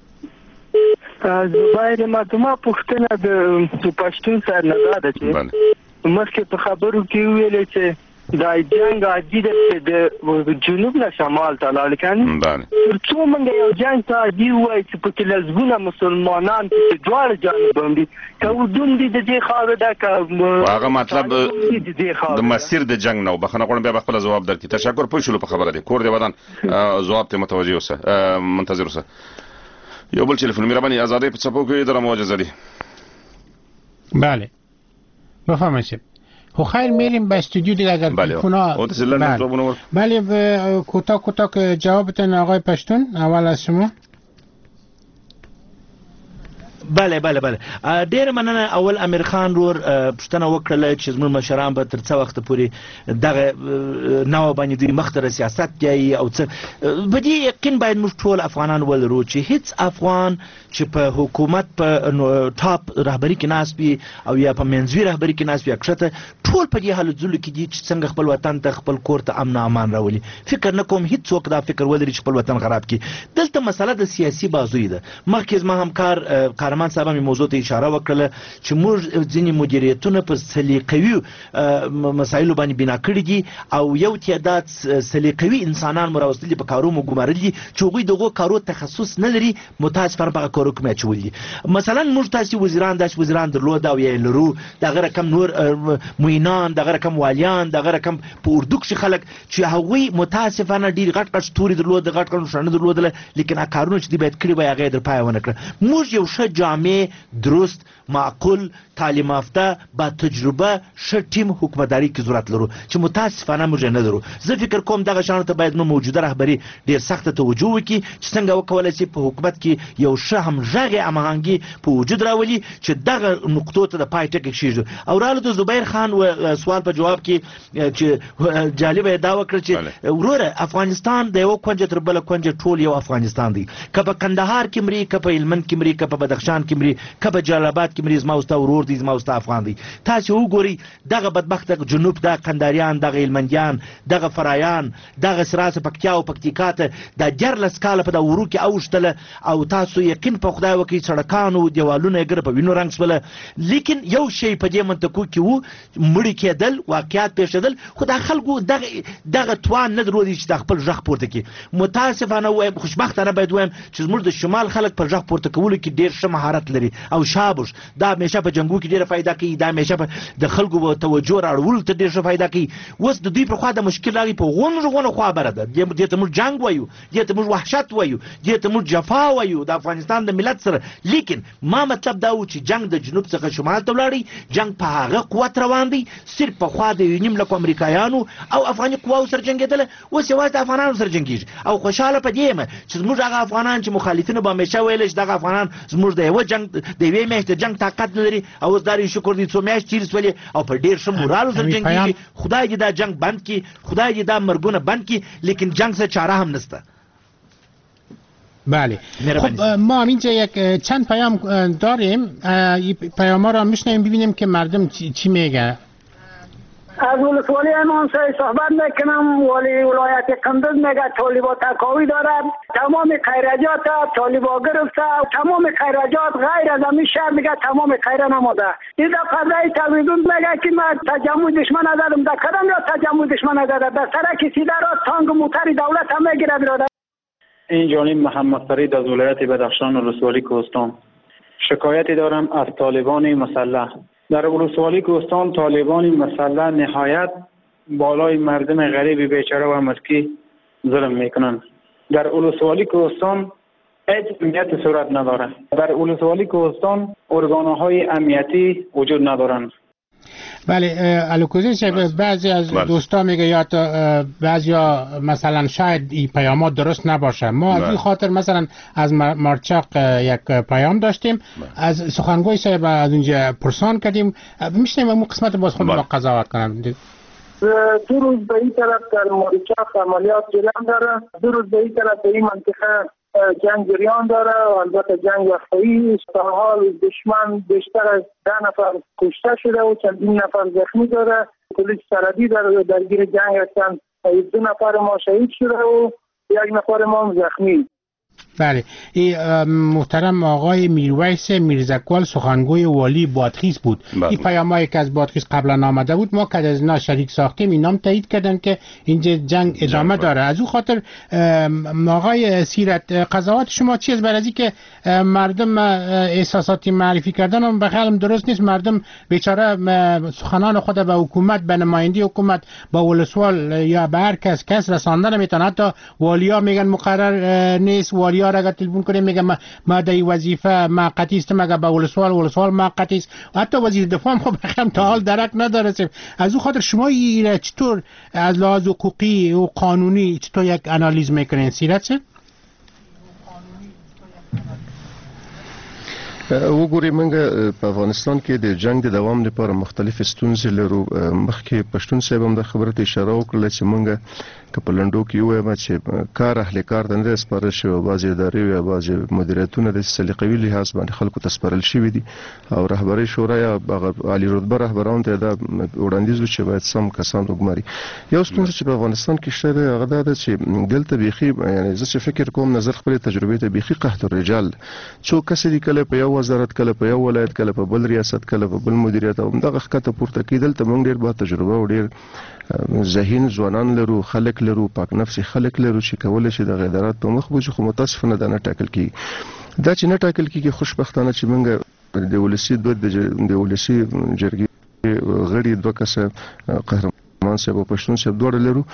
زبایر ما ته ما پښتنه د پښتون سره نه ده چې مخکې په خبرو کې ویل چې دا جنگ عادي ده د جنوب نه شمال ته لاړ کنه تر څو موږ یو جنگ ته عادي وای چې په لزګونه مسلمانان په دواړو جانب دي که دوم دي د دې خاور ده که هغه مطلب د مسیر د جنگ نو بخنه غوړم بیا خپل جواب درکې تشکر پوه شو په خبره دي کور دی ودان جواب ته متوجه اوسه منتظر اوسه یو بل ټلیفون مهرباني آزادې په څپو کې درمو اجازه دي بله بفهمید خب خیر میریم به استودیو دیگه اگر تلفن‌ها بله بله کوتاه کوتاه که جوابتون آقای پشتون اول از شما بله بله بله ډیر مننه اول امیر خان رور پښتنه وکړه چې زموږ مشران به تر څو وخت پورې دغه نو باندې دوی مختره سیاست دی او څه په دې یقین باید موږ ټول افغانان ولرو چې هیڅ افغان چې په حکومت په ټاپ رهبری کې ناس وي او یا په منځوي رهبری کې ناس وي اکثره ټول په دې حالت ځل کې دي چې څنګه خپل وطن ته خپل کور ته امن امان راولي فکر نه کوم هیڅ څوک دا فکر ولري چې خپل وطن خراب کړي دلته مسله د سیاسي بازوی ده مخکې ما همکار قهرمان صاحب می موضوع ته اشاره وکړه چې موږ ځینې مدیریتونه په سلیقوي مسایلو باندې بنا کړی دي او یو تعداد سلیقوي انسانان مراوستلي په کارو مو ګمارل دي چې هغوی دغه کارو تخصص نه لري متاسفانه په کارو کې اچولي دي مثلا موږ تاسو وزیران داس وزیران درلود او یې لرو دغه رقم نور موینان دغه رقم والیان دغه رقم په اردو کې خلک چې هغوی متاسفانه ډیر غټ غټ ستوري درلود غټ غټ نشانه درلودل لیکن کارونه چې دی باید کړی وای هغه در پای ونه کړ موږ یو ښه جامع درست معقول تعلیم یافته با تجربه ښه ټیم حکومتداري کې ضرورت لرو چې متاسفانه موږ نه لرو زه فکر کوم دغه شان ته باید نو موجوده رهبری ډیر سخت توجه وکړي چې څنګه وکولای شي په حکومت کې یو ښه همغږي امهنګي په وجود راولي چې دغه نقطو ته د پای ټکی شي او رااله د زبیر خان سوال په جواب کې چې جالب دا وکړ چې وروره افغانستان د یو کونج تر بل کونج ټول یو افغانستان دی که په کندهار کې مري که په هلمند کې مري که په بدخشان کې مري که په جلال آباد کې مري زما اوستا ورور دي زما اوستا افغان دي تاسو وګورئ دغه بدبخت جنوب د قنداریان دغه هلمندیان دغه فرایان دغه سراس پکتیا او پکتیکات د جرلس کاله په د ورو کې اوشتله او تاسو یقین په خدای وکي سړکانو دیوالونه ګر په وینو رنګ سول لیکن یو شی په دې منطقو کې وو مړی کېدل واقعیت پیښېدل خو د خلکو دغه دغه توان نه درودي چې د خپل ژغ پورته کې متاسفانه وایم خوشبختانه باید وایم چې زموږ د شمال خلک پر ژغ پورته کولو کې ډیر ښه مهارت لري او شابوش دا همیشه په جنگو کې ډیره فائدہ کوي دا همیشه په د خلکو توجه راړول ته ډیر ښه فائدہ کوي اوس د دوی په خوا د مشکل راغی په غون غون خوا بره ده دې ته موږ جنگ وایو دې ته موږ وحشت وایو دې ته موږ جفا وایو د افغانستان د ملت سره لیکن ما مطلب دا و چې جنگ د جنوب څخه شمال ته ولاړی جنگ په هغه قوت روان دی صرف په خوا د یونیم لکه امریکایانو او افغاني قواو سره جنگېدل اوس یوازې د افغانانو سره جنګېږي او خوشحاله په دې یم چې زموږ هغه افغانان چې مخالفینو به همیشه ویل چې دغه افغانان زموږ د یوه جنگ د یوې میاشتې د جنگ طاقت نه لري او اوس دا شکر دی څو میاشتې تېرې سولې او په ډېر ښه مورالو سره جنګېږي خدای دې دا جنگ بند کړي خدای دې دا مرګونه بند کړي لیکن جنگ څه چاره هم نشته بله. خب ما اینجا یک چند پیام داریم، پیام ها را میشنیم ببینیم که مردم چی میگه. از ولسوالی امام صاحب صحبت میکنم. ولی ولایت قندوز میگه طالبا تکاوی دارد، تمام خیرجات طالبا گرفته، تمام خیرجات غیر از همین شهر میگه تمام خیره نماده. این دفعه رای تلویزیون میگه که من تجمع دشمن ندارم، در کدام یا تجمع دشمن ندارم، در سرک سیده را تانگ موتر دولت هم میگیره براده. این جانب محمد فرید از ولایت بدخشان و ولسوالی کوهستان. شکایتی دارم از طالبان مسلح. در ولسوالی کوهستان طالبان مسلح نهایت بالای مردم غریب بیچاره و مسکی ظلم میکنند. در ولسوالی کوهستان هیچ امنیت صورت نداره. در ولسوالی کوهستان ارگانهای امنیتی وجود ندارند. بله الوکوزی شب بعضی از دوستا میگه یا بعضی ها مثلا شاید این پیامات درست نباشه. ما از این خاطر مثلا از مارچاق یک پیام داشتیم، از سخنگوی صاحب از اونجا پرسان کردیم، میشنیم اون قسمت باز خود ما قضاوت کنم. دو روز به این طرف در مارچاق عملیات جریان داره، دو روز به این طرف به این منطقه جنگ جریان داره و البته جنگ وقتایی است. تا حال دشمن بیشتر از ده نفر کشته شده و چندین نفر زخمی داره. پلیس سرحدی در درگیر جنگ هستند. دو نفر ما شهید شده و یک نفر ما زخمی. بله این محترم آقای میرویس میرزکوال سخنگوی والی بادغیس بود. بله. این پیامایی که از بادغیس قبلا آمده بود ما که از اینا شریک ساختیم، اینا هم تایید کردن که اینجا جنگ ادامه داره. از اون خاطر آقای سیرت قضاوت شما چی است؟ برای از که مردم احساساتی معرفی کردن هم بخیالم درست نیست. مردم بیچاره سخنان خود به حکومت، به نمایندی حکومت، با ولسوال یا به هر کس کس رساندن میتونه. حتی والیا میگن مقرر نیست، والیا را اگر تلفن کنیم میگه ما, ما در این وظیفه موقتی است، مگه با ولسوال ولسوال موقتی است. حتی وزیر دفاع خب بخیم تا حال درک نداره. از اون خاطر شما این چطور از لحاظ حقوقی و قانونی چطور یک انالیز میکنین سیرت شد؟ وګورئ موږ په افغانستان کې د جنگ د دوام لپاره مختلف ستونزې لرو. مخکې پښتون صاحب هم د خبرو ته اشاره وکړه چې موږ که په لنډو کې ووایم چې کار اهل کار ته نه سپارل شوی، بعضې ادارې او بعضې مدیریتونه د سلیقوي لحاظ باندې خلکو ته سپارل شوي دي او رهبرۍ شورا یا عالي رتبه رهبرانو ته دا وړاندیز و چې باید سم کسان وګماري. یو ستونزه چې په افغانستان کې شته دی هغه دا ده چې دلته بیخي یعنې زه چې فکر کوم نظر خپلې تجربې ته بیخي قحط الرجال څو کسې دي، کله په یو وزارت، کله په یو ولایت، کله په بل ریاست، کله په بل مدیریت او همدغه ښکته پورته کېدل. دلته موږ ډېر با تجربه او ډېر ذهین ځوانان لرو، خلک لرو، پاک نفسي خلک لرو چې کولی شي د غیدارات په مخ بوځي، خو متاسفانه دا نه ټاکل کېږي. دا چې نه ټاکل کېږي خوشبختانه چې موږ د ولسي دوه د ولسي جرګې غړي دوه کسه قهرمان صاحب او پښتون صاحب دواړه لرو.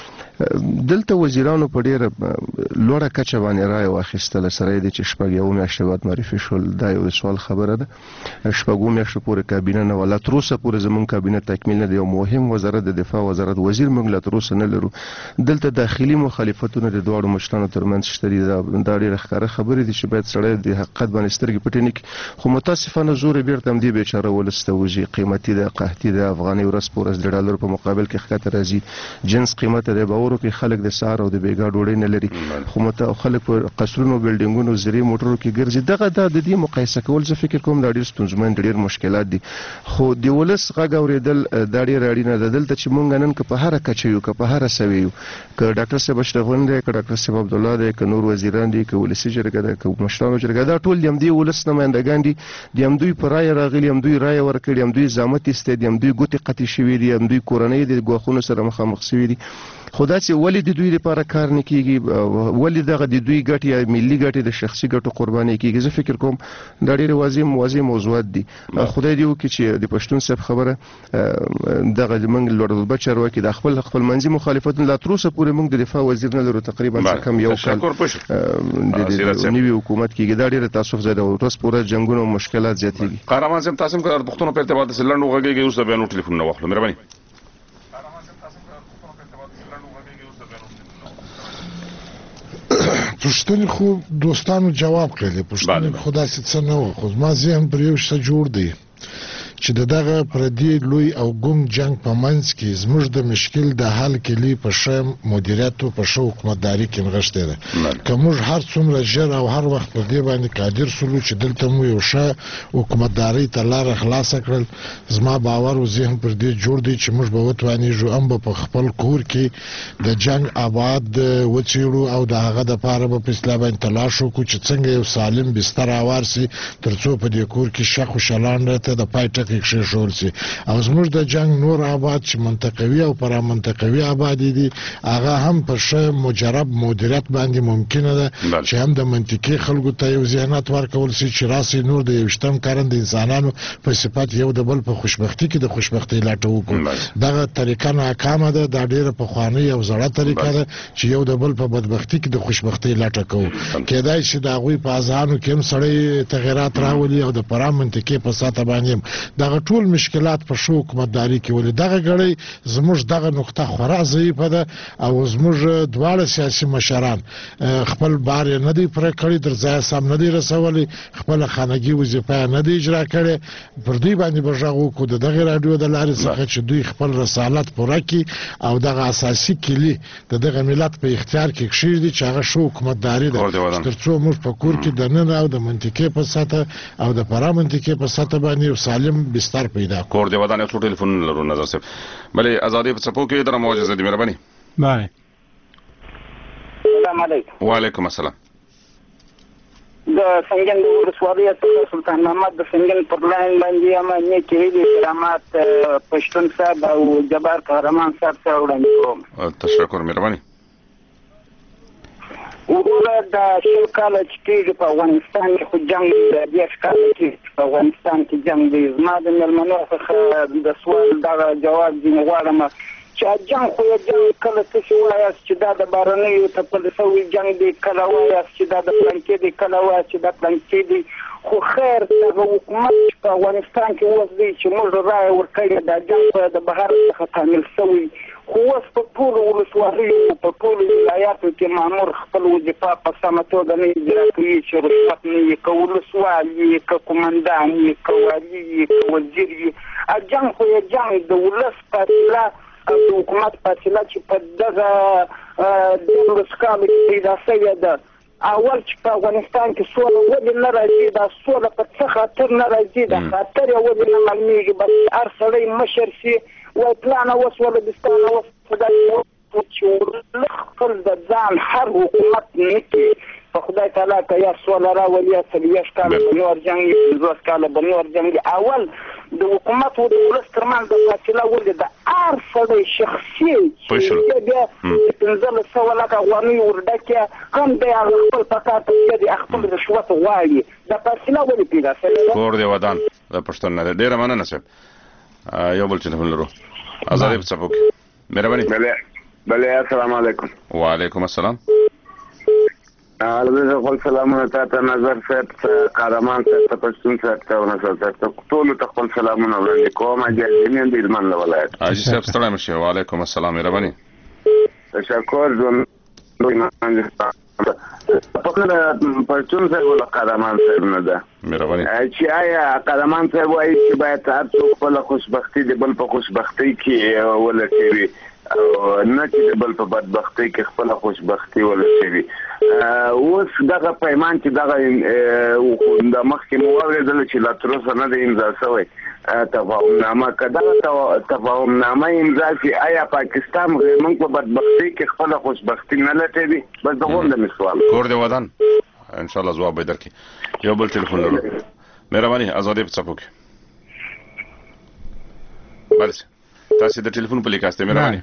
دلته وزیرانو په ډېره لوړه کچه باندې رایه واخیستله. سره یې دی چې شپږ یو میاشتې بعد معرفي شول. دا یو سوال خبره ده. شپږو میاشتو پورې کابینه نه وه، لا تر اوسه پورې زموږ کابینه تکمیل نه دی. یو مهم وزارت د دفاع وزارت وزیر موږ لا تر اوسه نه لرو. دلته داخلي مخالفتونه د دواړو مشرانو ترمنځ شته دي. دا ډېره ښکاره خبرې دي چې باید سړی د حقیقت باندې سترګې پټې نه کړي. خو متاسفانه زور یې بېرته همدې بیچاره ولس ته وځي. قیمتي ده، قحطي ده، افغانۍ ورځ په ورځ د ډالرو په مقابل کې ښکته راځي. جنس قیمته دی. باور وکړئ خلک د سهار او د بیګا ډوډۍ نه لري، خو مت خلک په قصرونو، بلډینګونو، زرعي موټرو کې ګرځي. دغه د دې مقایسه کول زه فکر کوم دا ډېر ستونزمن، ډېر مشکلات دي. خو د ولس غږ اورېدل دا ډېر اړینه ده. دلته چې مونږ نن که په هره کچه یو، که په هره سوی یو، که ډاکټر صاحب اشرف غني دی، که ډاکټر صاحب عبدالله دی، که نور وزیران دي، که ولسي جرګه ده، که مشرانو جرګه، دا ټول د همدې ولس نمایندګان دي. د همدوی په رایه راغلي، همدوی رایه ورکړي، همدوی زامت ایستی دي، همدوی ګوتې قطع شوي دي، همدوی کورنۍ د ګواښونو سره مخامخ شوي دي. خو دا چې ولې د دوی لپاره کار نه کېږي، ولې دغه د دوی ګټې یا ملي ګټې د شخصي ګټو قرباني کېږي، زه فکر کوم دا ډېرې واضح واضح موضوعات دي. خدای دې وکړي چې د پښتون صاحب خبره دغه زموږ لوړ رتبه چارواکي د خپل خپلمنځي مخالفتونه لا تر اوسه پورې موږ د دفاع وزیر نه لرو. تقریبا څه کم یو کال د نوي حکومت کېږي. دا ډېره تاسف زده او ورځ په ورځ جنګونه او مشکلات زیاتېږي. قهرمان صاحب تاسو هم د پښتنو په ارتباط سره لنډ وغږیږئ، اوس د بیانو ټلیفونونه واخلو. مهرباني. پښتون خو دوستانو جواب کړی. پښتون خو داسې څه نه و، خو ما ذهن پر یو څه جوړ دی چې دغه پردي لوی او ګونګ جنگ په منځ کې زموږ د مشکل د حل کلی په ښه مدیریت او په ښه حکومتداري کې نغښتې ده که موږ هر څومره ژر او هر وخت په دې باندې قادر سولو چې دلته مو یو ښه حکومتداري ته لاره خلاصه کړل زما باور او ذهن پر دې جوړ دی چې موږ به وتوانیږو هم به په خپل کور کې د جنگ آباد وڅېړو او د هغه دپاره به په اصطلاح باندې تلاش وکړو چې څنګه یو سالم بستر هوار سي تر څو په دې کور کې ښه خوشحالانه ته د پای ټکی کېښودل سي او زموږ د جنگ نور آباد چې منطقوي او پرامنطقوي آبادي دي هغه هم په ښه مجرب مدیریت باندې ممکنه ده چې هم د منطقي خلکو ته یو ذهنیت ورکول سي چې راسي نور د یویشتم قرن د انسانانو په صفت یو د بل په خوشبختي کې د خوشبختۍ لټه وکړو دغه طریقه ناکامه ده دا ډېره پخوانۍ او زړه طریقه ده چې یو د بل په بدبختي کې د خوشبختۍ لټه کوو کېدای شي د هغوی په اذهانو کې هم سړی تغیرات راولي او د فراه منطقې په سطح باندې هم دغه ټول مشکلات په ښه حکومتداري کې ولي دغه ګړی زموږ دغه نقطه خورا ضعیفه ده او زموږ دواړه سیاسي مشران خپل بار یې نه دی پوره کړی تر ځایه سم نه دی رسولی خپله خانګي وظیفه یې نه دی اجرا کړې پر دوی باندې به غږ وکړو د دغې راډیو د لارې څخه چې دوی خپل رسالت پوره کړي او دغه اساسي کلي د دغه ملت په اختیار کې کښېږدي چې هغه ښه حکومتداري ده تر څو موږ په کور کې دننه او د منطقې په سطح او د فراه منطقې په سطح باندې یو سالم بستر پیدا کور دی ودان یو څو ټلیفون لرو نظر صاحب بلې ازادي په څپو کې در موجزه دي مهرباني بله السلام علیکم وعلیکم السلام د سنگن د ولسوالۍ سلطان محمد د سنگن پر لاین باندې هم نیکې هیلې کرامات پښتون صاحب او جبار قهرمان صاحب سره وړاندې کوم تشکر مهرباني وروره د شل کاله چې کېږي په افغانستان کې خو جنګ د دېرش کاله کې په افغانستان کې جنګ دی زما د مېلمنو څخه د سوال دغه جواب ځینې غواړم چې جنګ خو یې جنګ کله تاسې وایاست چې دا د بهرنیو تپل شوي جنګ دی کله وایاست چې دا د پلانکې دی کله وایاست چې دا پلانکې دی خو خیر دغه حکومت چې په افغانستان کې اوس دی چې موږ رایه ورکړې دا جنګ د بهر څخه تعمیل شوی خو اوس په ټولو ولسوالیو په ټولو ولایاتو کې مامور خپل وظیفه په سمه توګه نه اجرا کوي چې رشوت نه وي که ولسوال وي که قومندان وي که والي وي که وزیر وي جنګ خو یې جنګ د ولس فاصله د حکومت فاصله چې په دغه دېرلس کالو کې پیدا شوې ده اول چې په افغانستان کې سوله ولې نه راځي دا سوله په څه خاطر نه راځي دا خاطر یې ولې نه معلومېږي بس هر سړی مشر شي وایي پلانه وسوله بستانه وسوله چې خپل د ځان هر حکومت نه کوي په خدای تعالی که یا سوله راولي یا څلوېښت کاله به نور جنګ وي پنځوس کاله به نور جنګ وي اول د حکومت او د ولس ترمنځ د فاصله ولې د هر سړی شخصي چې بیا پنځلس سوه لکه افغانۍ ورډکې هم دی هغه خپل په کار ته دی خپل رشوت غواړي دا فاصله ولې پیدا شوې ده کور دی ودان د پښتون نه دی ډېره مننه صاحب یو بل ټلیفون لرو ازادي په څپو کې مهرباني بله السلام علیکم وعلیکم السلام البته خپل سلامونه تاسو نظر صاحب قهرمان صاحب پښتون صاحب ته ونصر صاحب ټول ته خپل سلامونه وړاندې کوم اجازه د هلمند ولایت حاجی صاحب ستړی مشه وعلیکم السلام مهرباني تشکر زم پښتون صاحب له قهرمان صاحب نه ده مهرباني چې آیا قهرمان صاحب وایي چې باید هر څوک خپل خوشبختي د بل په خوشبختي کې ولټوي او نه چې د بل په بدبختۍ کې خپله خوشبختي ولټوي اوس دغه پیمان چې دغه د مخکې مو واورېدله چې لا تر اوسه نه دی امضا شوی تفاهمنامه که دغه تفاهمنامه امضا شي آیا پاکستان موږ په بدبختۍ کې خپله خوشبختي نه لټوي بس د غونډه مې سوال کور دی ودان انشاءالله ځواب به یې درکړي یو بل ټلیفون لرو مهرباني ازادي په څپو کې بله تاسې د ټلیفون په لیکاست مهرباني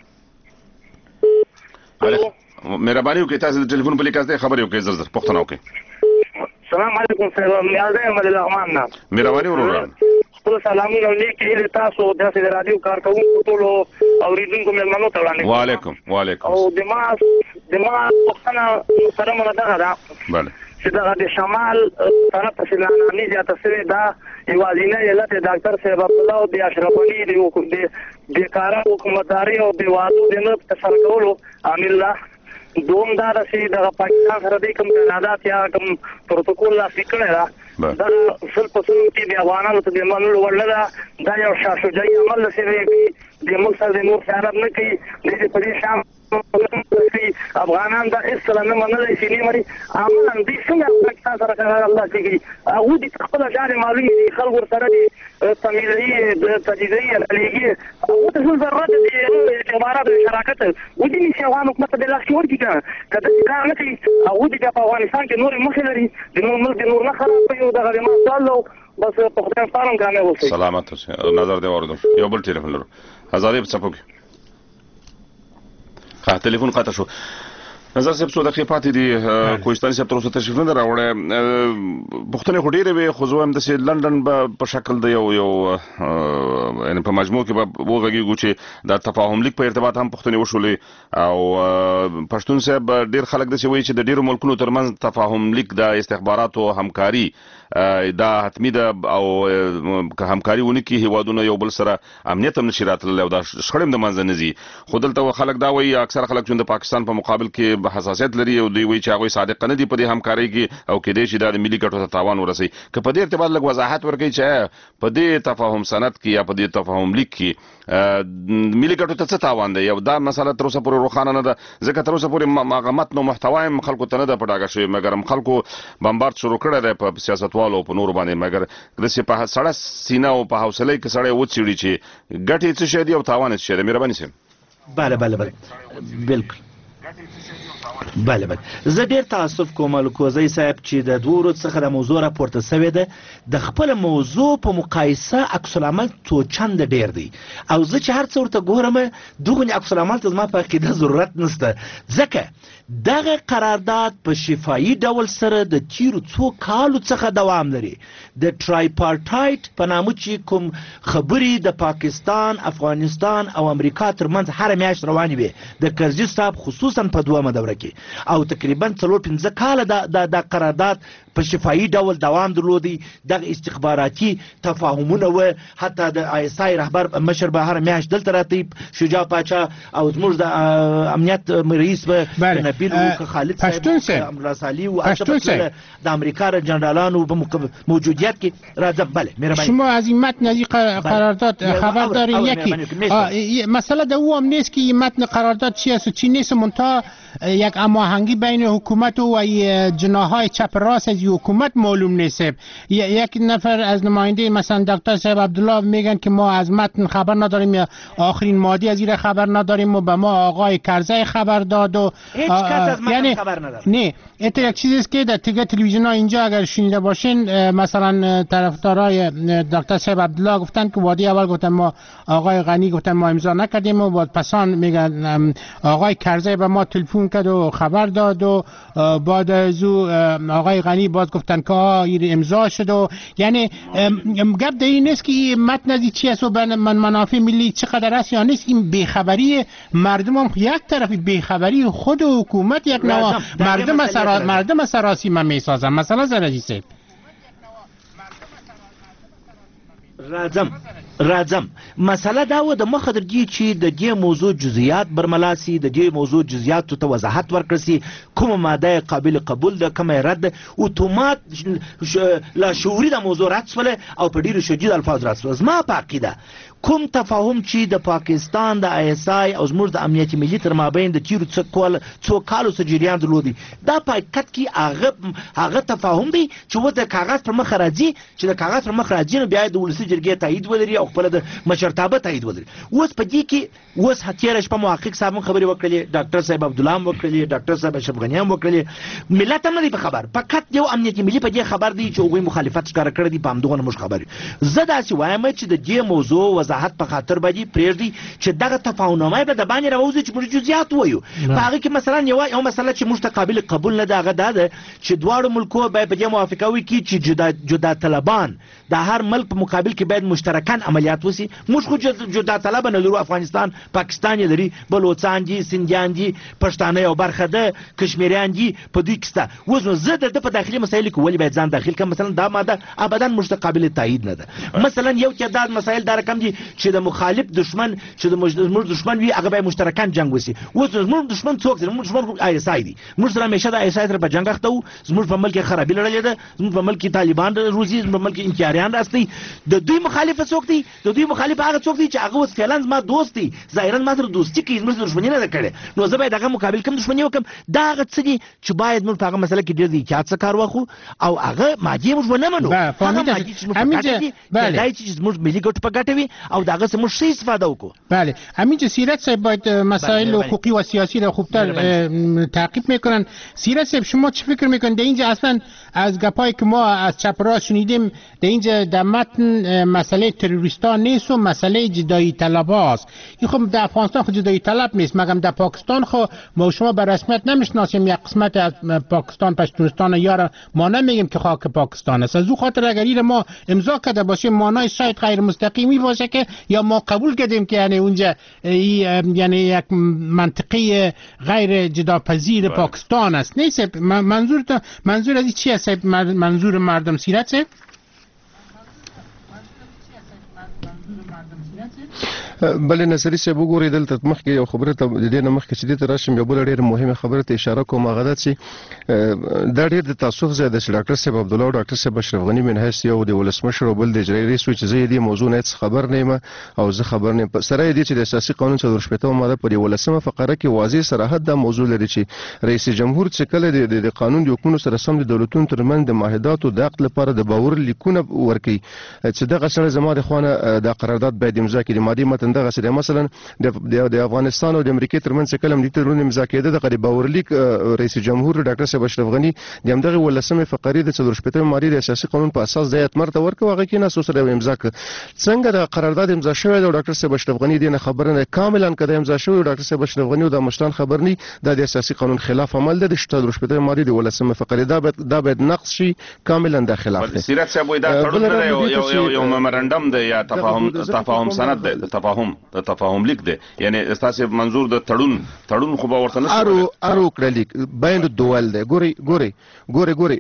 مهرباني وکړئ تاسې د ټلیفون په لیکاست خبرې وکړئ زر زر پوښتنه وکړئ سلام علیکم صاحب میازه احمد الرحمن نه مهرباني ورور خپل سلامونه لیکي هیله تاسو داسې د رادیو کارکوونکو ټولو اوریدونکو مېلمنو ته وړاندې وعلیکم وعلیکم او د ما د ما پوښتنه محترمه دغه ده بله چې دغه د شمال طرف ته سیلانامې زیاته شوې ده یوازینی علت یې ډاکټر صاحب عبدالله او د اشرف علي د بېکاره حکومتداري او د وعدو د نه ترسره کولو عامل ده دوم دا ده چې دغه پاکستان سره د کوم قرارداد یا کوم پروتوکول لاسلیک کړی ده دا شل په سلو کې د افغانانو ته د منلو وړ نه ده. دا یو شاه شجاعي عمل شوی دی د ملک سره د نور خیانت نه کوي. د په دې شام افغانان دا هیڅکله نه منلی چې نه مري عملا دوی څنګه پاکستان سره الله کوي. هغوی د خپله جانې معلومې دي خلک ورسره د تمیزوي د تجهیزوي علیږي هغو ته څه ضرورت د اعتباراتو د شراکت ودې نیسي افغان حکومت ته د لاس کې ورکړي که که داسې کار نه کوي هغوی د بیا په افغانستان کې نورې مخې لري د نور ملک د نور نه خرابوي او دغه د ما سوال ده بس په خدای ستانم کامیاب اوسئ. سلامت اوسئ. نظر دې واردم. یو بل ټلیفون لرو. هزارې په څپو کې ها ټلیفون قطع شو. نظر صاحب څو دقیقې پاتې دي کوهستاني صاحب تر اوسه تشریف نه دی راوړی. پوښتنې خو ډېرې وې خو زه وایم داسې لنډن به په شکل د یو یو یعنې په مجموع کې به وغږېږو چې د تفاهم لیک په ارتباط هم پوښتنې وشولې او پښتون صاحب ډېر خلک داسې وایي چې د ډېرو ملکونو ترمنځ تفاهم لیک د استخباراتو همکاري دا حتمي ده او که همکاري ونه کړي هیوادونه یو بل سره امنیت هم نشي راتللی او دا شخړې هم د منځه نه ځي. خو دلته خلک دا وایي اکثر خلک چې د پاکستان په مقابل کې حساسیت لري او دوی وایي چې هغوی صادق نه دي په دې همکارۍ کې او کیدای شي دا د ملي ګټو ته تاوان ورسوي. که په دې ارتباط لږ وضاحت ورکوي چې په دې تفاهم سند کې یا په دې تفاهم لیک کې ملي ګټو ته څه تاوان دی. یو دا مسله تر اوسه پورې روښانه نه ده ځکه تر اوسه پورې هغه متن او محتوا هم خلکو ته نه ده په ډاګه شوې مګر هم خلکو بمبارد شروع کړی دی په سیاستوالو او په نورو باندې مګر داسې په سړه سینه او په حوصلې کې سړی وڅېړي چې ګټې څه شی دي او تاوان څه شی دی. مهرباني صاحب. بله بله بله بالکل بله بله زه ډېر تاسف کوم الکوزی صاحب چې د دوو ورځو څخه د موضوع راپورته سوې ده د خپله موضوع په مقایسه عکس العمل څو چنده ډېر دی او زه چې هر څه ورته ګورم دغونې عکس العمل ته زما په عقیده ضرورت نشته ځکه دغه قرارداد په شفایي ډول سره د تیرو څو کالو څخه دوام لري. د ټرایپارټایټ په نامه چې کوم خبرې د پاکستان افغانستان او امریکا ترمنځ هره میاشت روانې وې د کرزي صاحب خصوصا په دومه دوره کې او تقریبا څلور پنځه کاله دا قرارداد په شفایي ډول دوام درلودی. دغه استخباراتي تفاهمونه و حتی د آی اس آی رهبر مشر به هر میاشت دلته راتی شجاع پاچا او زموږ د امنیت رئیس به نبیل او خالد صاحب امرالله صالح او البته د امریکا جنرالانو په موجودیت کې راځم. بله مهرباني. شما از این متن از این قرارداد خبر دارین؟ یکی مسئله دوم نیست که این متن قرارداد چی است و چی نیست منتها یک هماهنگی بین حکومت و جناح‌های چپ راست از حکومت معلوم نیست. یک نفر از نماینده مثلا دکتر صاحب عبدالله میگن که ما از متن خبر نداریم یا آخرین مادی از این خبر نداریم و به ما آقای کرزی خبر داد و هیچ کس از متن یعنی خبر نداره. نه این یک چیزی است که در دیگه تلویزیون ها اینجا اگر شنیده باشین مثلا طرفدارای دکتر صاحب عبدالله گفتن که وادی اول گفتن ما آقای غنی گفتن ما امضا نکردیم و بعد پسان میگن آقای کرزی به ما تلفن کرد و خبر داد و بعد از آقای غنی باز گفتن که این امضا شد و یعنی گپ در این نیست که این متن از چی است و من منافع ملی چقدر است یا نیست. این بیخبری مردم هم یک طرفی بیخبری خود حکومت یک نوع مردم سرا مردم سراسی من میسازم مثلا زرجی صاحب راځم راځم مسله دا و د مخه در دې چې د دې موضوع جزئیات برملا سي د دې موضوع جزئیاتو ته وضاحت ورکړل سي کومه ماده قابل قبول ده کومه رد اتومات لا شعوري د موضوع رد شوله او په ډیرو شدید الفاظ رد شوله. زما په عقیده کوم تفاهم چې د پاکستان د آی اس آی او زموږ د امنیتي ملي تر مابین د تیرو څو کالو څخه جریان درلودي دا په حقیقت کې هغه هغه تفاهم دی چې و د کاغذ پر مخ راځي چې د کاغذ پر مخ راځي نو بیا د ولسي جرګې تایید ولري او خپل د مشرتابه تایید ولري. اوس په دې کې اوس هتیار شپه محقق صاحب خبرې وکړلې ډاکټر صاحب عبدالله هم وکړلې ډاکټر صاحب اشرف غنی هم وکړلې ملت هم نه دی په خبر فقط یو امنیتي ملي په دې خبر دی چې هغوی مخالفت ښکاره کړی دی په همدغه موږ خبرې. زه داسې وایم چې د دې موضوع وضاحت په خاطر باندې پرېږدي چې دغه تفاهمنامه به د باندې راوځي چې موږ جزئیات وایو په هغه کې مثلا یو یو مسله چې موږ ته قابل قبول نه ده هغه دا ده چې دواړو ملکو باید په دې موافقه وکړي چې جدا جدا طلبان د هر ملک په مقابل کې باید مشترکاً عمل عملیات وسی موږ خو جدا طلب نه لرو افغانستان پاکستان لري بلوچستان دي سندیان دي پښتانه یو برخه ده کشمیریان دي په دوی کې سته اوس نو زه د په داخلي مسایلو کې ولې باید ځان داخل کړم مثلا دا ماده ابدا موږ ته قابل تایید نه ده مثلا یو تعداد مسایل دا رقم دي چې د مخالف دشمن چې د موږ دشمن وي هغه به مشترکان جنگ وسی اوس موږ دشمن څوک دي موږ دشمن آی اس آی دي موږ سره همیشه د آی اس آی سره په جنگ اخته وو زموږ په ملک خرابې لړلې ده زموږ په ملک طالبان روزي زموږ په ملک انکاریان راستي د دوی مخالف څوک دي د دوی مخالف هغه څوک دي چې هغه اوس فعلا ما دوست دي ظاهرا ما سره دوستي کوي زموږ دشمنی نه کړي نو زه باید هغه مقابل کوم دشمنی وکم دا هغه څه دي چې باید موږ په هغه مسله کې ډېر احتیاط سره کار واخلو او هغه ماجی موږ ونه منو هغه ماجی چې موږ پکاتې دای چې موږ ملي ګټ پکاتوي او داغه سم شي استفاده وکړو بله همین که سیرت صاحب باید مسائل حقوقی و سیاسی را خوبتر تعقیب میکنن. سیرت صاحب شما چه فکر میکنید در اینجا اصلا از گپایی که ما از چپ راست شنیدیم در اینجا در متن مسئله تروریستان نیست و مسئله جدایی طلب هاست. این خب در افغانستان خود جدایی طلب نیست مگر در پاکستان خب ما شما به رسمیت نمیشناسیم یک قسمت از پاکستان پشتونستان یا ما نمیگیم که خاک پاکستان است. از او خاطر اگر این ما امضا کرده باشیم معنای شاید غیر مستقیمی باشه که یا ما قبول کردیم که یعنی اونجا یعنی یک منطقه غیر جداپذیر پاکستان است. نیست منظور تا منظور از چی است منظور مردم سیرت صاحب؟ بل نظری صاحب وګورئ دلته مخکې یو خبره ته د دې نه مخکې چې دې ته راشم یو بل ډېر مهمه خبره ته اشاره کوم هغه ده چې دا ډېر د تاسف ځای د ډاکټر صاحب عبدالله او ډاکټر صاحب اشرف غني من حیث یو د ولسمشر او بل د اجرایي رئیس چې زه دې موضوع نه خبر نه یم او زه خبر نه سره دې چې د اساسي قانون څلور شپږم ماده په ولسمه فقره کې واضح صراحت دا موضوع لري چې رئیس جمهور چې کله د قانون د حکومت سره سم د دولتونو ترمنځ د معاهداتو د عقد لپاره د باور لیکونه ورکړي چې دغه سره زما د خوانه د قرارداد باید امضا کړي مادي متن دغه سره مثلا د افغانستان او د امریکا ترمنځ کلم د ترونه امضا کېده د باورلیک رئیس جمهور ډاکټر صاحب اشرف غني د همدغه ولسمه فقره د څلور شپږم ماده د اساسي قانون په اساس د ایت مرته ورکو هغه کې نه سره امضا ک څنګه د قرارداد امضا شوی د ډاکټر صاحب اشرف غني د خبره نه کاملا کده امضا شوی ډاکټر صاحب اشرف غني د مشتان خبرني د اساسي قانون خلاف عمل د څلور شپږم ماده د ولسمه فقره دا دا باید نقص شي کاملا د خلاف دی سیرت صاحب دا تړون یو یو ممرندم دی یا تفاهم تفاهم سند دی تفاهم د تفاهم لیک دی یعنی تاسو منظور د تړون تړون خو به ورته نه ارو ارو کړلیک بین الدول دی ګوري ګوري ګوري ګوري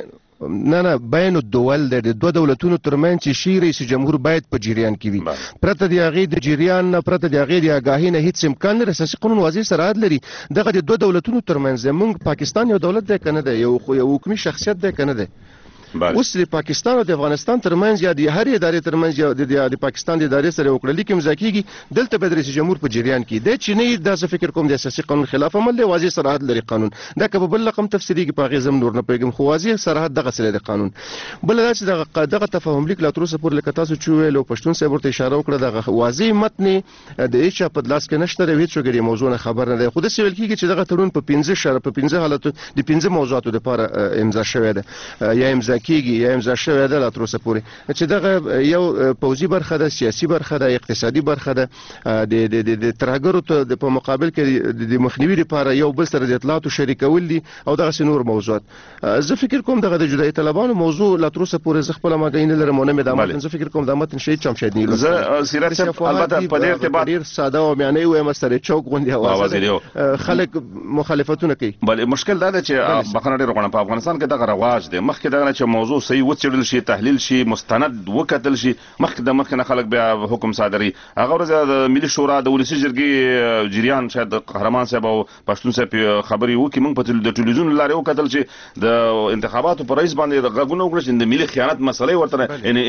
نه نه بین الدول د دوه دولتونو ترمنځ چې شي رئیس جمهور باید په جریان کې وي پرته دی هغه د جریان نه پرته دی هغه د آگاهی نه هیڅ امکان نه اساسي قانون واضح صراحت لري دغه د دوه دولتونو ترمنځ موږ پاکستان یو دولت دی کنه دی یو یو حکومي شخصیت دی کنه دی اوس د پاکستان او د افغانستان ترمنځ یا د هر ادارې ترمنځ یا د پاکستان د ادارې سره وکړل کې امضا کیږي دلته به رئیس جمهور په جریان کې د چینی د فکر کوم د اساسي قانون خلاف عمل دی واضح صراحت لري قانون دا که بل رقم تفسیری کې په غزم نور نه پیګم خو واضح صراحت دغه سره د قانون بل دا چې دغه دغه تفاهم لیک لا تر اوسه پورې لکه تاسو چې ویلو پښتون صاحب ورته اشاره وکړه دغه واضح متن د هیڅ په دلاس کې نشته د هیڅ څوګری موضوع نه خبر نه دی خو د سیول کېږي چې دغه تړون په پنځه شر په پنځه حالت د پنځه موضوعاتو لپاره امضا شوی دی یا امضا کیږي یا امضا شوی دی لا تر اوسه پورې چې دغه یو پوځي برخه ده سیاسي برخه ده اقتصادي برخه ده د د د ترهګرو ته په مقابل کې د مخنیوي لپاره یو بل سره د اطلاعاتو شریکول دي او دغه نور موضوعات زه فکر کوم دغه د جدای طلبانو موضوع لا تر اوسه پورې زه خپل ما دین لرم نه مدامت زه فکر کوم د متن شي چم شې نه زه سیرت صاحب البته په دې ارتباط ډیر ساده او معنی و مستر چوک غوندي اواز خلک مخالفتونه کوي بل مشکل دا ده چې بخنه ډیر غوڼه په افغانستان کې دغه رواج دی مخکې دغه چې موضوع صحیح وڅېړل شي تحلیل شي مستند وکتل شي مخکې د مخکې نه خلک بیا حکم صادري هغه ورځ د ملي شورا د ولسی جرګې جریان شاید قهرمان صاحب او پښتون صاحب خبري وکي موږ په د ټلویزیون لارې وکتل چې د انتخاباتو پر رئیس باندې غږونه وکړل چې د ملي خیانت مسلې ورته یعنی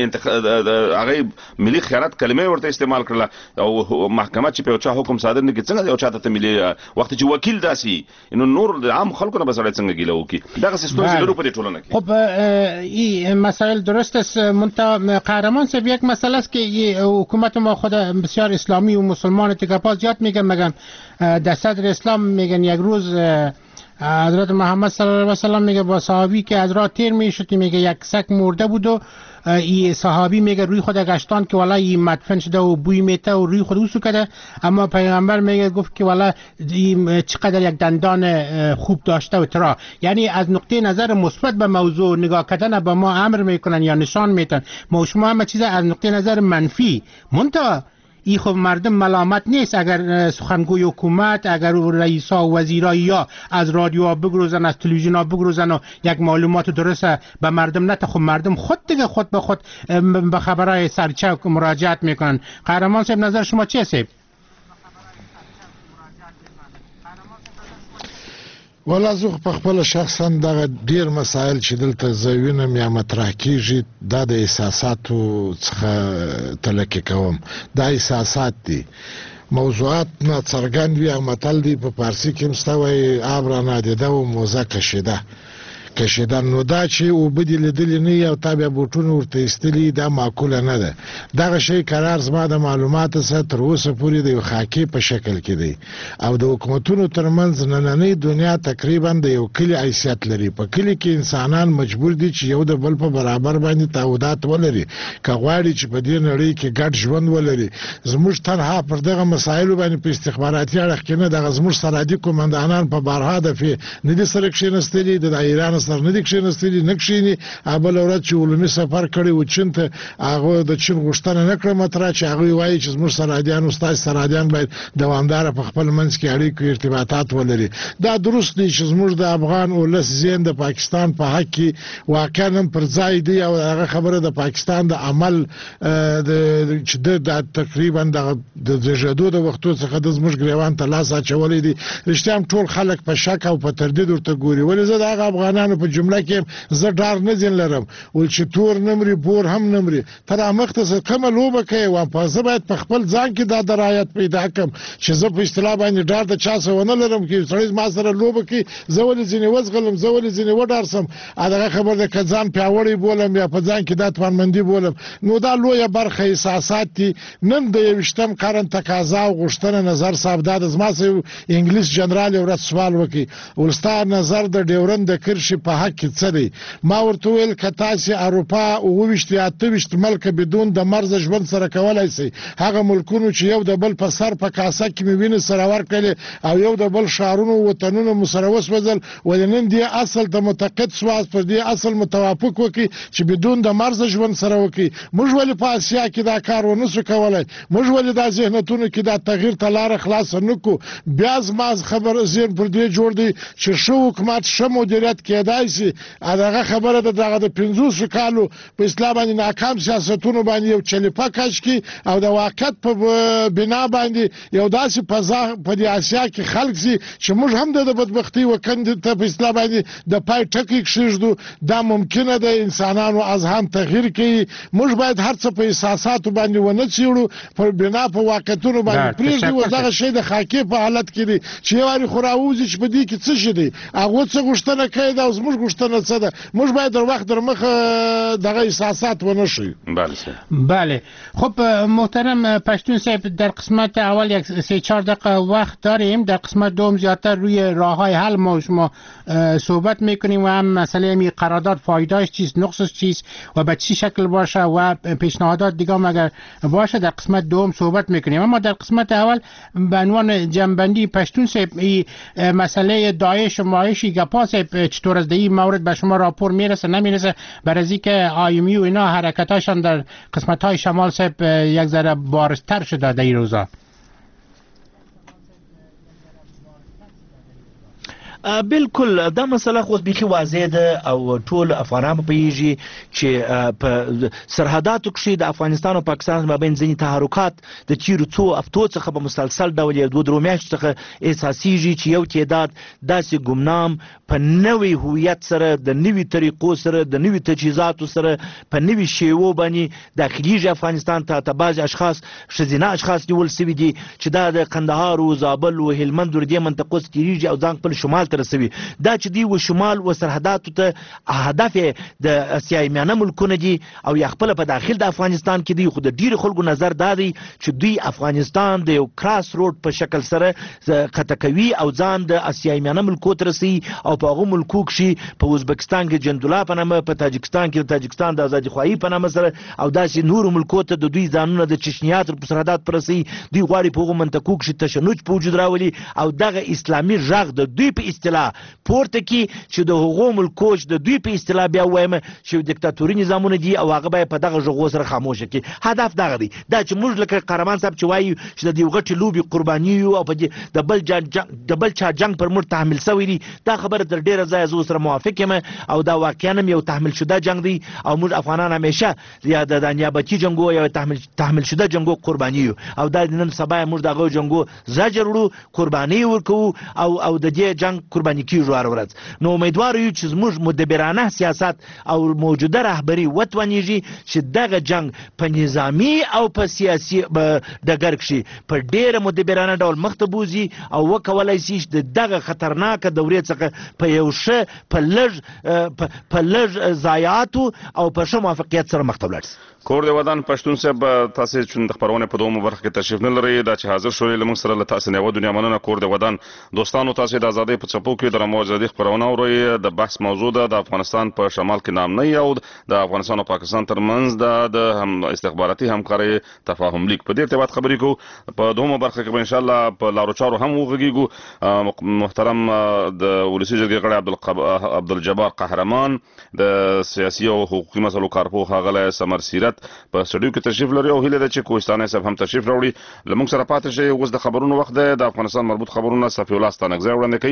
هغه ملي خیانت کلمه ورته استعمال کړل او محکمه چې په چا حکم صادر نه کړي څنګه یو چاته ته ملي وخت چې وکیل داسي نو نور د عام خلکو نه بسړی څنګه ګیله وکي دغه سیستم لرو په ټولنه کې خب این مسائل درست است منتها قهرمان صاحب یک مسئله است که حکومت ما خود بسیار اسلامی و مسلمان تکاپاس زیاد میگن مگم در صدر اسلام میگن یک روز حضرت محمد صلی الله علیه و سلم میگه با صحابی که از راه تیر میشد میگه یک سگ مرده بود و ای صحابی میگه روی خود گشتان که والا این مدفن شده و بوی میته و روی خود اوسو کده، اما پیغمبر میگه گفت که والا چقدر یک دندان خوب داشته و ترا. یعنی از نقطه نظر مثبت به موضوع نگاه کردن به ما امر میکنن یا نشان میتن، ما شما همه چیز از نقطه نظر منفی. منتها این خب مردم ملامت نیست اگر سخنگوی حکومت، اگر رئیسا و وزیرا یا از رادیو بگروزن، از تلویزیون ها بگروزن و یک معلومات درست به مردم نته، خب مردم خود دیگه خود به خود به خبرهای سرچه مراجعت میکنن. قهرمان صاحب نظر شما چیه صاحب؟ ولا زه په خپل شخصا دغه ډیر مسایل چې دلته زوینم یا مطرح کیږي دا د احساساتو څخه تلکه کوم. دا احساسات دي، موضوعات نه څرګند وي. متل دی په فارسی کې مستوي آب را نادیده و موزه کشیده کشیدن. نو دا چې او بدی لیدلی نه یا تابع بوټونه ورته استلی دا معقوله نه ده. دغه شی قرار زما د معلوماتو سره تر اوسه پورې د یو خاکي په شکل کې دی او د حکومتونو ترمنځ نننۍ دنیا تقریبا د یو کلی حیثیت لري. په کلی کې انسانان مجبور دي چې یو د بل په برابر باندې تعهدات ولري که غواړي چې په دې نړۍ کې ګډ ژوند ولري. زموږ تنها پر دغه مسایلو باندې په استخباراتي اړخ کې نه دغه زموږ سرحدي قومندانان په بارها دفعې نه دي سره کښېنستلي، د ایران سره نه دي کښېنستلي، نه کښېني. بله ورځ چې علومي سفر کړی و چین ته، هغه د چین غوښتنه نه کړه مطرح چې هغوی وایي چې زموږ سرحدیان ستاسې سرحدیان باید دوامداره په خپل منځ کې اړیکو ارتباطات ولري. دا درست دی چې زموږ د افغان ولس ذهن د پاکستان په حق کې واقعا هم پر ځای دی او هغه خبره د پاکستان د عمل چې د تقریبا د زیږېدو د وختو څخه د زموږ ګریوان ته لاس اچولی دی. رښتیا هم ټول خلک په شک او په تردید ورته ګوري. ولې زه د هغه افغانانو په جمله کې زه ډار نه ځین لرم ول چې تور نمرې بور هم نمرې تر امخته څه کومه لوبه کوي و په زه باید په خپل ځان کې دا درایت پیدا کړم چې زه په اصطلاح باندې ډار د چا څه ونه لرم چې سړی ما سره لوبه کوي زه ولې ځینې وزغلم، زه ولې ځینې وډارسم. دغه خبر د که ځان پیاوړی بولم یا په ځان کې دا توانمندي بولم، نو دا لویه برخه احساسات دي. نن د یویشتم قرن تقاضا او غوښتنه نظر صاحب دا د زما سره انګلیس جنرال یو ورځ سوال وکړي ول ستا نظر د ډیورند د کرښې په حق کې څه دی؟ ما ورته وویل که تاسې اروپا اوویشت یا اته ویشت ملکه بدون د مرزه ژوند سره کولی سئ، هغه ملکونو چې یو د بل په سر په کاسه کې مې وینې سره ورکړلې او یو د بل ښارونو وطنونه مو سره وسوځل، ولې نن دې اصل ته متقد سواست پر دې اصل متوافق وکړي چې بدون د مرزه ژوند سره وکړي؟ موږ ولې په اسیا کې دا کار ونه سو کولی؟ موږ ولې دا ذهنیتونو کې دا تغییر ته لاره خلاصه نه کړو؟ بیا زما خبر ذهن پر دې جوړ دی چې ښه حکومت ښه مدیریت کېدای شي. دغه خبره د دغه د پنځوسو کالو په اسلام باندې ناکام سیاستونو باندې یو چلیپه کش کی او د واقعیت په بنا باندې یو داسې فضا په دې اسیا کې خلق سي چې موږ هم د بدبختی وکند ته په اسلام باندې د پای ټکی کښېږدو. دا ممکنه ده انسانانو اذهان تغییر کوي. موږ باید هر څه په احساساتو باندې ونه څېړو، په بنا په واقعیتونو باندې پرېږدي. و دغه شی د خاکې په حالت کې دی چې یو وارې خو راوځي چې په دې کې څه شي دی، هغه څه غوښتنه کوي دا زموږ غوښتنه څه ده. موږ باید در وخت در مخ دغه احساسات ونه شي. بله بله. خب محترم پشتون صاحب، در قسمت اول یک سه چهار دقیقه وقت داریم، در قسمت دوم زیادتر روی راههای حل ما شما صحبت میکنیم و هم مسئله می قرارداد فایدهش چیست، نقصش چیست و به چی شکل باشه و پیشنهادات دیگه هم اگر باشه در قسمت دوم صحبت میکنیم. اما در قسمت اول به عنوان جنبندی پشتون صاحب، این مسئله داعش و مایش گپا صاحب چطور از این مورد به شما راپور میرسه نمیرسه؟ برای که آیمی و اینا حرکتاشان در قسمت های شمال صاحب یک ذره بارزتر شده در این روزا. بالکل دا مسله خو بیخي واضح ده او ټول افغانان پوهیږي چې په سرحداتو کې د افغانستان او پاکستان مابین ځینې تحرکات د تیرو څو هفتو څخه په مسلسل ډول یو دوه درو میاشتو څخه احساسیږي چې یو تعداد داسې ګمنام په نوې هویت سره د نوې طریقو سره د نوې تجهیزاتو سره په نوې شیوو باندې داخليږي افغانستان ته. ته بعض اشخاص ښځینه اشخاص نیول سوي دي چې دا د قندهار او زابل او هلمند ور دې منطقو څخه تیریږي او ځان خپل شمال ته رسوي دا چې دی و شمال و سرحداتو ته هدف د اسیای میانه ملکونه دي او یا خپل په داخل د افغانستان کې دی خو د ډیر خلکو نظر دا دی چې دوی افغانستان د یو کراس روډ په شکل سره خطه کوي او ځان د اسیای میانه ملکو ته رسي او په هغه ملکو کې په ازبکستان کې جندولا په نامه په تاجکستان کې تاجکستان د آزادي خواهی په نامه سره او داسې نور ملکو ته د دوی ځانونه د چشنیا تر سرحدات پر رسي دوی غواړي په هغو منطقو کې تشنج په وجود راولي او دغه اسلامي غږ د دوی په اصطلاح پورته کړي چې د هغو ملکو د دوی په اصطلاح بیا وایم چې دیکتاتوري نظامونه دي او هغه به په دغه غږو سره خاموشه کړي هدف دغه دی دا چې موږ لکه قهرمان صاحب چې وایي چې د دې غټې لوبې قرباني یو او د بل د بل چا جنګ پر موږ تحمل شوی دی دا خبره تر ډیره ځایه زه سره موافق یم او دا واقعا هم یو تحمل شده جنگ دی او موږ افغانان همیشه یا د نیابتي جنګو یا تحمل تحمل شده جنګو قرباني یو او دا نن سبا موږ دغه جنګو زجر وړو قرباني ورکوو او او د دې جنگ قرباني کیږو هر ورځ نو امیدوار یو چې موږ مدبرانه سیاست او موجوده رهبری وتوانیږي چې دغه جنگ په نظامی او په سیاسي ډګر کې په ډیره مدبرانه ډول مخ ته بوزي او وکولای شي چې دغه خطرناکه دورې څخه په یو ښه په لږ په لږ ضایعاتو او په ښه موافقیت سره مخ ته ولاړ شي کور د ودان پښتون صاحب تاسو چې د خبرونه په دومره برخه کې تشریف نه لري دا چې حاضر شوی لمن سره له تاسو نه و دنیا مننه کور د ودان دوستانو تاسو د ازادۍ په چپو کې د موجودي خبرونه اوري د بحث موضوع ده د افغانستان په شمال کې نام نه یو د افغانستان او پاکستان ترمنځ د هم استخباراتي همکاري تفاهم لیک په دې ارتباط خبرې کو په دومره برخه کې ان شاء الله په لارو چارو هم وغږیږو محترم د ولسی جرګې غړي عبد الجبار قهرمان د سیاسي او حقوقي مسلو کارپو هغه سمر سیرت په سټډیو کې تشریف لري او هیله ده چې کوهستاني صاحب هم تشریف راوړي لمونږ سره پاتې شي اوس د خبرونو وخت ده د افغانستان مربوط خبرونه صفي الله ستانکزی وړاندې کوي